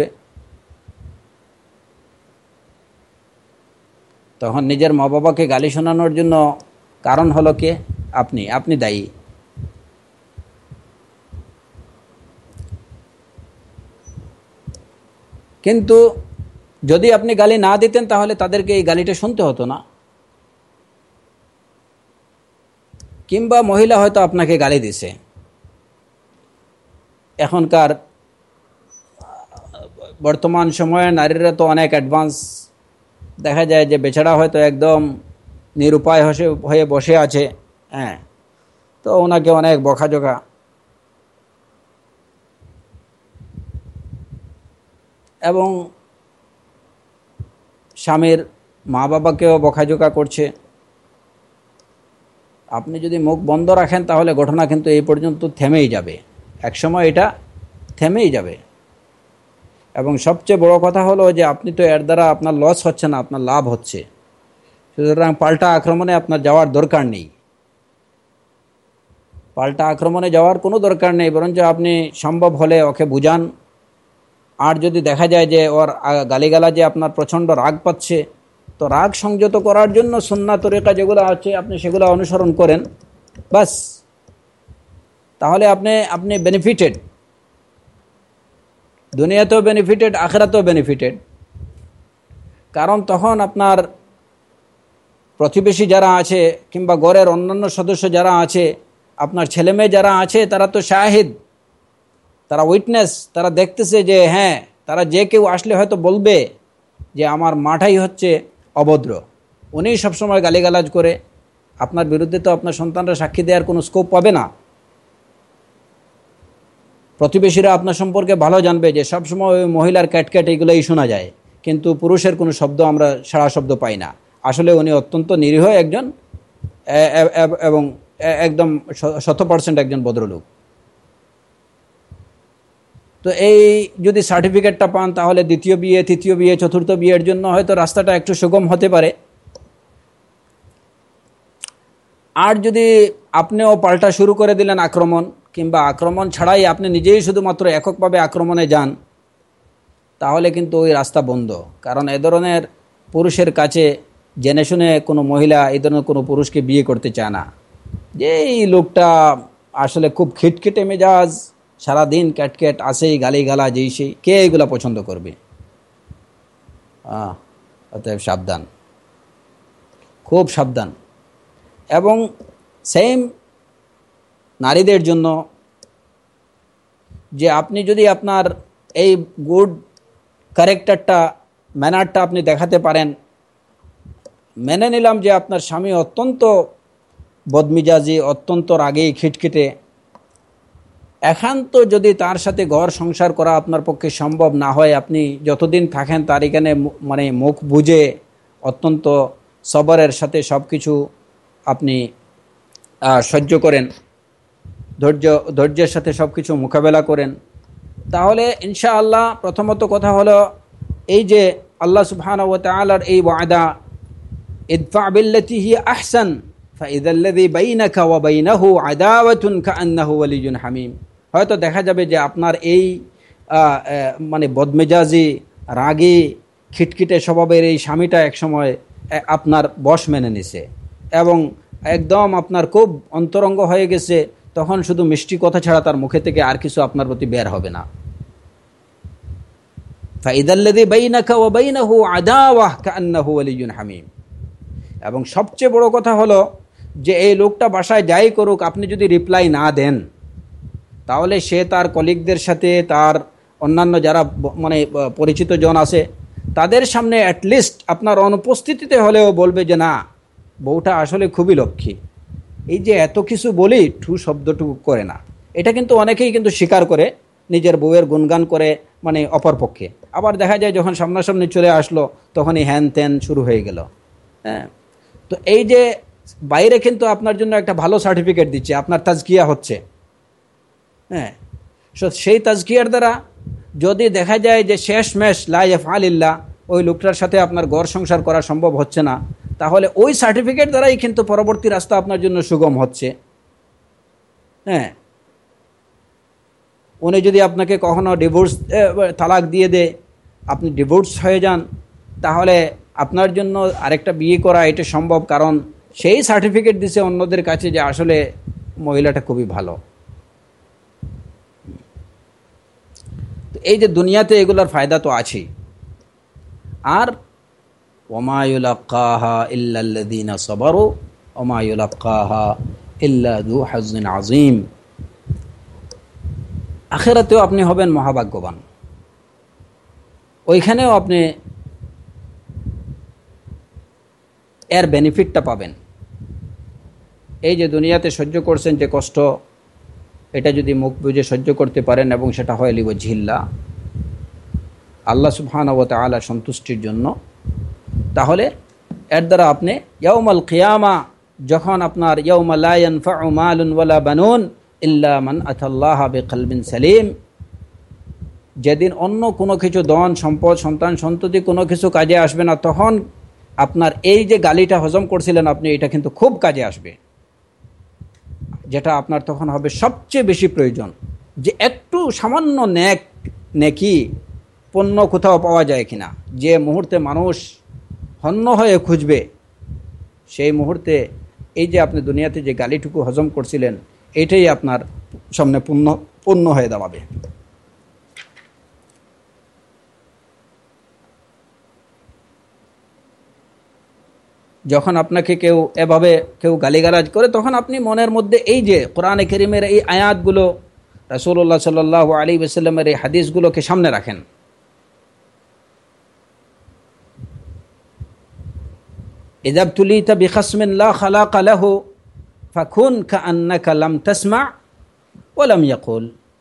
তখন নিজের মা বাবাকে গালি শোনানোর জন্য কারণ হলো কে? আপনি আপনি দায়ী। কিন্তু যদি আপনি গালি না দিতেন তাহলে তাদেরকে এই গালিটা শুনতে হতো না, কিংবা মহিলা হয়তো আপনাকে গালি দিছে। এখনকার বর্তমান সময়ে নারীরা তো অনেক অ্যাডভান্স, দেখা যায় যে বেচারা হয়তো একদম নিরুপায় হয়ে বসে আছে, হ্যাঁ, তো ওনাকে অনেক বকাঝকা। এবং স্বামীর মা বাবাকেও বকাঝকা করছে। আপনি যদি মুখ বন্ধ রাখেন তাহলে ঘটনা কিন্তু এই পর্যন্ত থেমেই যাবে, একসময় এটা থেমেই যাবে। এবং সবচেয়ে বড় কথা হলো যে আপনি তো এর দ্বারা আপনার লস হচ্ছে না, আপনার লাভ হচ্ছে। সুতরাং পাল্টা আক্রমণে আপনার যাওয়ার দরকার নেই, পাল্টা আক্রমণে যাওয়ার কোনো দরকার নেই, বরঞ্চ আপনি সম্ভব হলে ওকে বুঝান। আর যদি দেখা যায় যে ওর গালিগালাজে আপনার প্রচণ্ড রাগ পাচ্ছে, তো রাগ সংযত করার জন্য সুন্নাহ তরিকা যেগুলো আছে আপনি সেগুলো অনুসরণ করেন, বাস, তাহলে আপনি আপনি বেনিফিটেড, দুনিয়াতেও বেনিফিটেড, আখিরাতেও বেনিফিটেড। কারণ তখন আপনার প্রতিবেশী যারা আছে কিংবা ঘরের অন্যান্য সদস্য যারা আছে, আপনার ছেলেমেয়ে যারা আছে, তারা তো শাহিদ, তারা উইটনেস, তারা দেখতেছে যে হ্যাঁ, তারা যে কেউ আসলে হয়তো বলবে যে আমার মাটাই হচ্ছে অভদ্র, উনি সবসময় গালিগালাজ করে। আপনার বিরুদ্ধে তো আপনার সন্তানরা সাক্ষী দেওয়ার কোনো স্কোপ পাবে না। প্রতিবেশীরা আপনার সম্পর্কে ভালো জানবে যে সবসময় ওই মহিলার ক্যাটক্যাট এইগুলোই শোনা যায়, কিন্তু পুরুষের কোনো শব্দ আমরা সাড়া শব্দ পাই না। আসলে উনি অত্যন্ত নিরীহ একজন এবং একদম শত পার্সেন্ট একজন ভদ্রলোক। তো এই যদি সার্টিফিকেটটা পান তাহলে দ্বিতীয় বিয়ে, তৃতীয় বিয়ে, চতুর্থ বিয়ের জন্য হয়তো রাস্তাটা একটু সুগম হতে পারে। আর যদি আপনিও পাল্টা শুরু করে দিলেন আক্রমণ, কিংবা আক্রমণ ছাড়াই আপনি নিজেই শুধুমাত্র এককভাবে আক্রমণে যান, তাহলে কিন্তু ওই রাস্তা বন্ধ। কারণ এ ধরনের পুরুষের কাছে জেনে শুনে কোনো মহিলা এই ধরনের কোনো পুরুষকে বিয়ে করতে চায় না, যে এই লোকটা আসলে খুব খিটখিটে মেজাজ, সারাদিন ক্যাটক্যাট আসেই, গালি গালা যেই সেই, কে এইগুলা পছন্দ করবে? হ্যাঁ, অতএব সাবধান, খুব সাবধান। এবং সেম নারীদের জন্য, যে আপনি যদি আপনার এই গুড ক্যারেক্টারটা, ম্যানারটা আপনি দেখাতে পারেন, মেনে নিলাম যে আপনার স্বামী অত্যন্ত বদমিজাজি, অত্যন্ত রাগী, খিটখিটে, একান্ত যদি তার সাথে ঘর সংসার করা আপনার পক্ষে সম্ভব না হয়, আপনি যতদিন থাকেন তার এখানে মানে মুখ বুঝে অত্যন্ত সবরের সাথে সব কিছু আপনি সহ্য করেন, ধৈর্য ধৈর্যের সাথে সব কিছু মোকাবেলা করেন, তাহলে ইনশাআল্লাহ প্রথমত কথা হলো এই যে আল্লাহ সুবহানাহু ওয়া তাআলার এই ওয়াদা, ইদফা বিল্লাতি হিয়া আহসান ফাইযাল্লাযী বাইনাকা ওয়া বাইনাহু আদাওয়াতুন কাআন্নাহু ওয়ালিয়্যুন হামীম, হয়তো দেখা যাবে যে আপনার এই মানে বদমেজাজি, রাগী, খিটখিটে স্বভাবের এই স্বামীটা একসময় আপনার বশ মেনে নিছে এবং একদম আপনার খুব অন্তরঙ্গ হয়ে গেছে, তখন শুধু মিষ্টি কথা ছাড়া তার মুখে থেকে আর কিছু আপনার প্রতি বের হবে না। ফাইযাল্লাযী বাইনাকা ওয়া বাইনাহু আদাওয়াহ কাআন্নাহু ওয়ালিয়্যুন হামীম। এবং সবচেয়ে বড় কথা হলো যে এই লোকটা বাসায় যাই করুক, আপনি যদি রিপ্লাই না দেন, তাহলে সে তার কলিগদের সাথে, তার অন্যান্য যারা মানে পরিচিত জন আছে, তাদের সামনে অ্যাটলিস্ট আপনার অনুপস্থিতিতে হলেও বলবে যে না, বউটা আসলে খুবই লক্ষ্মী। এই যে এত কিছু বলি, ঠু শব্দটুকু করে না, এটা কিন্তু অনেকেই কিন্তু স্বীকার করে, নিজের বউয়ের গুণগান করে, মানে অপরপক্ষে। আবার দেখা যায় যখন সামনাসামনি চলে আসলো, তখনই হ্যান ত্যান শুরু হয়ে গেল। হ্যাঁ, তো এই যে বাইরে কিন্তু আপনার জন্য একটা ভালো সার্টিফিকেট দিচ্ছে, আপনার তাজকিয়া হচ্ছে। হ্যাঁ, সেই তাজকিয়ার দ্বারা যদি দেখা যায় যে শেষমেশ লা ইয়াফআলিল্লাহ, ওই লোকটার সাথে আপনার ঘর সংসার করা সম্ভব হচ্ছে না, তাহলে ওই সার্টিফিকেট দ্বারাই কিন্তু পরবর্তী রাস্তা আপনার জন্য সুগম হচ্ছে। হ্যাঁ, উনি যদি আপনাকে কখনো ডিভোর্স তালাক দিয়ে দেয়, আপনি ডিভোর্স হয়ে যান, তাহলে আপনার জন্য আরেকটা বিয়ে করা এটা সম্ভব, কারণ সেই সার্টিফিকেট দিছে অন্যদের কাছে যে আসলে মহিলাটা খুবই ভালো। এই যে দুনিয়াতে এগুলোর ফায়দা তো আছেই। আর ওমা ইউলাক্কাহা ইল্লাল্লাযীনা সাবারু ওমা ইউলাক্কাহা ইল্লা যু হাজ্জিন আযীম। আখিরাতেও আপনি হবেন মহাভাগ্যবান, ওইখানেও আপনি এর বেনিফিটটা পাবেন। এই যে দুনিয়াতে সহ্য করছেন যে কষ্ট, এটা যদি মুখ বুঝে সহ্য করতে পারেন এবং সেটা হয় লিওয়াজহিল্লাহ, আল্লাহ সুবহানাহু ওয়া তাআলা সন্তুষ্টির জন্য, তাহলে এর দ্বারা আপনি ইয়াউমাল কিয়ামা, যখন আপনার ইয়াউমা লা ইয়ানফাউ মালুন ওয়ালা বানুন ইল্লা মান আতাল্লাহা বিকলবিন সালিম, যেদিন অন্য কোনো কিছু ধন সম্পদ সন্তান সন্ততি কোনো কিছু কাজে আসবে না, তখন আপনার এই যে গালিটা হজম করছিলেন আপনি, এটা কিন্তু খুব কাজে আসবে। যেটা আপনার তখন হবে সবচেয়ে বেশি প্রয়োজন, যে একটু সামান্য নেক নেকি পণ্য কোথাও পাওয়া যায় কিনা। যে মুহূর্তে মানুষ হন্য হয়ে খুঁজবে, সেই মুহূর্তে এই যে আপনি দুনিয়াতে যে গালিটুকু হজম করছিলেন, এটাই আপনার সামনে পূর্ণ পূর্ণ হয়ে দাঁড়াবে। যখন আপনাকে কেউ এভাবে কেউ গালিগালাজ করে, তখন আপনি মনের মধ্যে এই যে কোরআনে কারীমের এই আয়াতগুলো, রাসূলুল্লাহ সাল্লাল্লাহু আলাইহি ওয়াসাল্লামের এই হাদিসগুলোকে সামনে রাখেন। ইযা তুলিতা বিখাসমিন লা খালাকা লাহু ফাকুন কাআন্নাকা লাম তাসমা ওয়া লাম ইয়াকুল।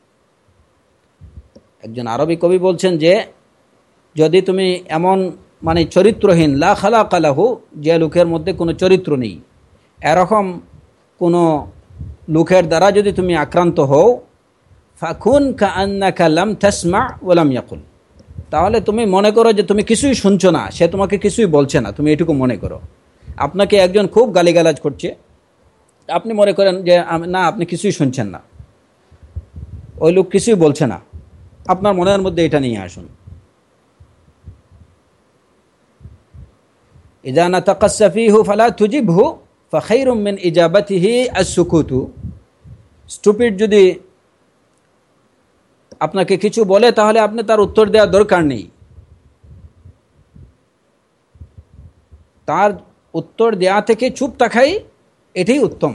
একজন আরবি কবি বলছেন যে যদি তুমি এমন মানে চরিত্রহীন, লা খালাকা লাহু, যে লোকের মধ্যে কোনো চরিত্র নেই, এরকম কোনো লোকের দ্বারা যদি তুমি আক্রান্ত হও, ফাকুন কাআন্নাকা লাম তাসমা ওয়া লাম ইয়াকুল, তাহলে তুমি মনে করো যে তুমি কিছুই শুনছো না, সে তোমাকে কিছুই বলছে না, তুমি এটুকু মনে করো। আপনাকে একজন খুব গালিগালাজ করছে, আপনি মনে করেন যে না, আপনি কিছুই শুনছেন না, ওই লোক কিছুই বলছে না, আপনার মনের মধ্যে এটা নিয়ে আসুন। ইযা নাতাকাসসা ফীহু ফালা তুজিবহু ফাখায়রুম মিন ইজাবাতিহি আস-সুকুতু। স্টুপিড যদি আপনাকে কিছু বলে, তাহলে আপনি তার উত্তর দেওয়ার দরকার নেই, তার উত্তর দেয়া থেকে চুপ থাকাই এটাই উত্তম।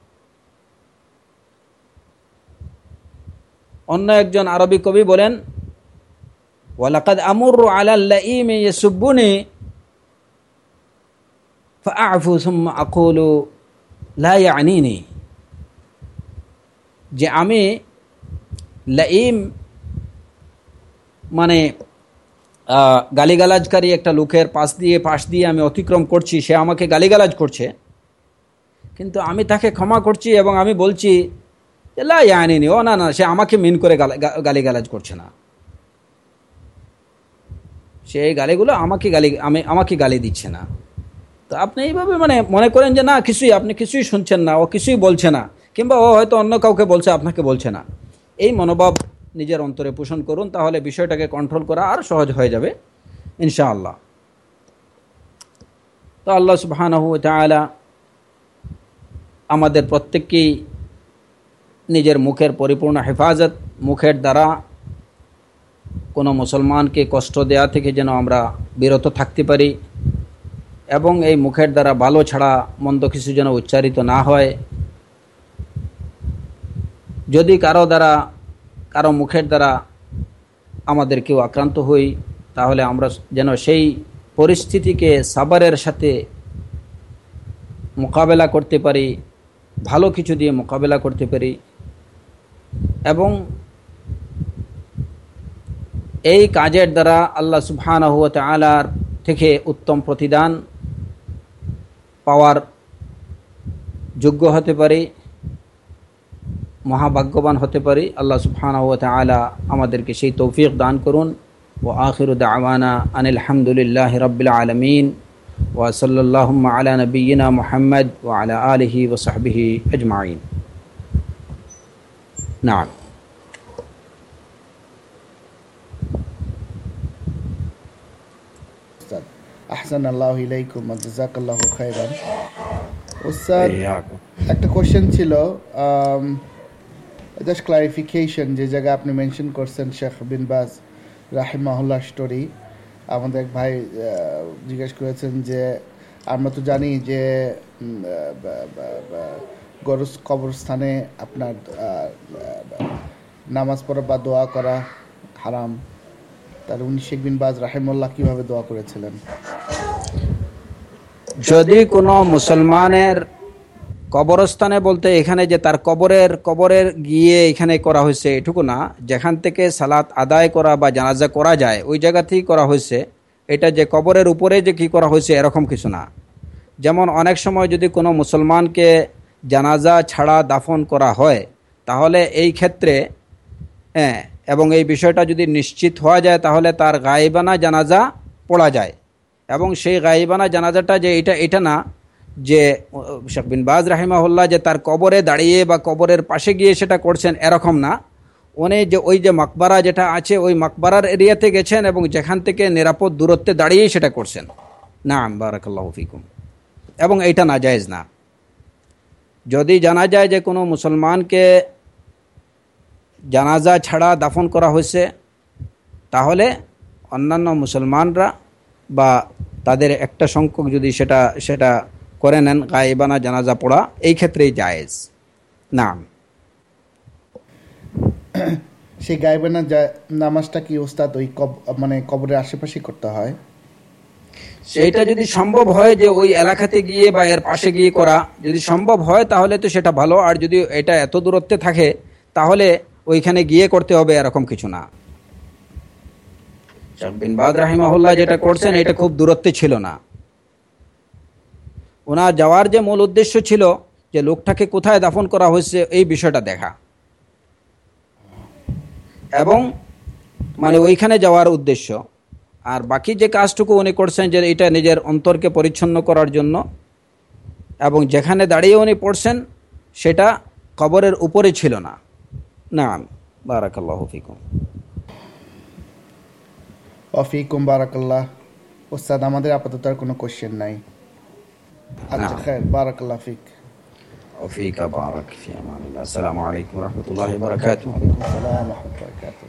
অন্য একজন আরবি কবি বলেন, ওয়ালাকাদ আমুরু আলাল লাঈমি ইয়াসুব্বুনি ফাআফু সুম্মা আকুলু লা ইয়ানিনি। যে আমি লাঈম মানে গালিগালাজকারী একটা লোকের পাশ দিয়ে পাশ দিয়ে আমি অতিক্রম করছি, সে আমাকে গালিগালাজ করছে, কিন্তু আমি তাকে ক্ষমা করছি এবং আমি বলছি লা ইয়ানিনি, ও না না, সে আমাকে মিন করে গালিগালাজ করছে না, সেই গালিগুলো আমাকে গালি আমি আমাকে গালি দিচ্ছে না। তো আপনি এইভাবে মানে মনে করেন যে না, কিছুই আপনি কিছুই শুনছেন না, ও কিছুই বলছে না, কিংবা ও হয়তো অন্য কাউকে বলছে, আপনাকে বলছে না, এই মনোভাব নিজের অন্তরে পোষণ করুন, তাহলে বিষয়টাকে কন্ট্রোল করা আর সহজ হয়ে যাবে ইনশাআল্লাহ। তো আল্লাহ সুবহানাহু ওয়া তাআলা আমাদের প্রত্যেককেই নিজের মুখের পরিপূর্ণ হেফাজত, মুখের দ্বারা কোনো মুসলমানকে কষ্ট দেওয়া থেকে যেন আমরা বিরত থাকতে পারি, এবং এই মুখের দ্বারা ভালো ছাড়া মন্দ কিছু যেন উচ্চারিত না হয়। যদি কারো দ্বারা কারো মুখের দ্বারা আমাদের কেউ আক্রান্ত হই, তাহলে আমরা যেন সেই পরিস্থিতিকে সাবরের সাথে মোকাবেলা করতে পারি, ভালো কিছু দিয়ে মোকাবেলা করতে পারি। এবং এই কাজের দ্বারা আল্লাহ সুবহানাহু ওয়া তাআলার থেকে উত্তম প্রতিদান পাওয়ার যোগ্য হতে পারি, মহাভাগ্যবান হতে পারি। আল্লাহ সুবহানাহু ওয়া তাআলা আমাদেরকে সেই তৌফিক দান করুন। ওয়া আখিরু দাওয়ানা আনিল হামদুলিল্লাহি রাব্বিল আলামিন ওয়া সাল্লাল্লাহু আলা নাবিয়িনা মুহাম্মদ ওয়া আলা আলিহি ওয়া সাহবিহি আজমাইন। নাম আহসান আল্লাহু ইলাইকুম ওয়া জাযাকাল্লাহু খাইরান। উস্তাদ, একটা কোশ্চেন ছিল, জাস্ট ক্লারিফিকেশন। যে জায়গায় আপনি মেনশন করছেন শেখ বিন বাজ রাহিমাহুল্লাহ স্টোরি, আমাদের এক ভাই জিজ্ঞেস করেছেন যে আমরা তো জানি যে গরুস কবরস্থানে আপনার নামাজ পড়া বা দোয়া করা হারাম, তাহলে উনি শেখ বিন বাজ রাহিমাহুল্লাহ কিভাবে দোয়া করেছিলেন? যদি কোনো মুসলমানের কবরস্থানে, বলতে এখানে যে তার কবরের কবরের গিয়ে এখানে করা হয়েছে এটুকু না, যেখান থেকে সালাত আদায় করা বা জানাজা করা যায় ওই জায়গা থেকেই করা হয়েছে, এটা যে কবরের উপরে যে কি করা হয়েছে এরকম কিছু না। যেমন অনেক সময় যদি কোনো মুসলমানকে জানাজা ছাড়া দাফন করা হয়, তাহলে এই ক্ষেত্রে হ্যাঁ, এবং এই বিষয়টা যদি নিশ্চিত হওয়া যায় তাহলে তার গায়েবানা জানাজা পড়া যায়। এবং সেই গায়েবানা জানাজাটা যে এটা এটা না যে শেখ বিন বাজ রাহিমাহুল্লাহ যে তার কবরে দাঁড়িয়ে বা কবরের পাশে গিয়ে সেটা করছেন এরকম না। উনি যে ওই যে মাকবারা যেটা আছে ওই মাকবারার এরিয়াতে গেছেন এবং যেখান থেকে নিরাপদ দূরত্বে দাঁড়িয়েই সেটা করছেন। নাম বারাকাল্লাহু ফিকুম। এবং এইটা নাজায়েজ না। যদি জানা যায় যে কোনো মুসলমানকে জানাজা ছাড়া দাফন করা হয়েছে, তাহলে অন্যান্য মুসলমানরা বা তাদের একটা সংখ্যক যদি সেটা সেটা করে নেন গায়েবানা জানাজা পড়া, এই ক্ষেত্রেই জায়েজ। নাম সেই গায়েবানা নামাজটা কি ওস্তাদ ওই কব মানে কবরের আশেপাশে করতে হয়? সেটা যদি সম্ভব হয় যে ওই এলাকাতে গিয়ে বা এর পাশে গিয়ে করা, যদি সম্ভব হয় তাহলে তো সেটা ভালো। আর যদি এটা এত দূরত্বে থাকে তাহলে ওইখানে গিয়ে করতে হবে এরকম কিছু না। শেখ বিন বাজ রাহিমাহুল্লাহ যেটা করছেন এটা খুব দূরত্বে ছিল না। ওনার যাওয়ার যে মূল উদ্দেশ্য ছিল যে লোকটাকে কোথায় দাফন করা হয়েছে এই বিষয়টা দেখা, এবং মানে ওইখানে যাওয়ার উদ্দেশ্য। আর বাকি যে কাজটুকু উনি করছেন যে এটা নিজের অন্তরকে পরিচ্ছন্ন করার জন্য, এবং যেখানে দাঁড়িয়ে উনি পড়ছেন সেটা কবরের উপরে ছিল না। নাম বারাকাল্লাহু ফিকুম। ওয়াফিকুম বারাকাল্লাহ। ওস্তাদ, আমাদের আপাতত আর কোনো কোশ্চেন নাই। আচ্ছা, খায়ের, বারাকাল্লাহ ফিক। ওয়াফিকা বারাক ফি আমানিল্লাহ। আসসালামু আলাইকুম ওয়া রাহমাতুল্লাহি ওয়া বারাকাতুহু। ওয়া আলাইকুম আসসালাম ওয়া রাহমাতুল্লাহি ওয়া বারাকাতুহু।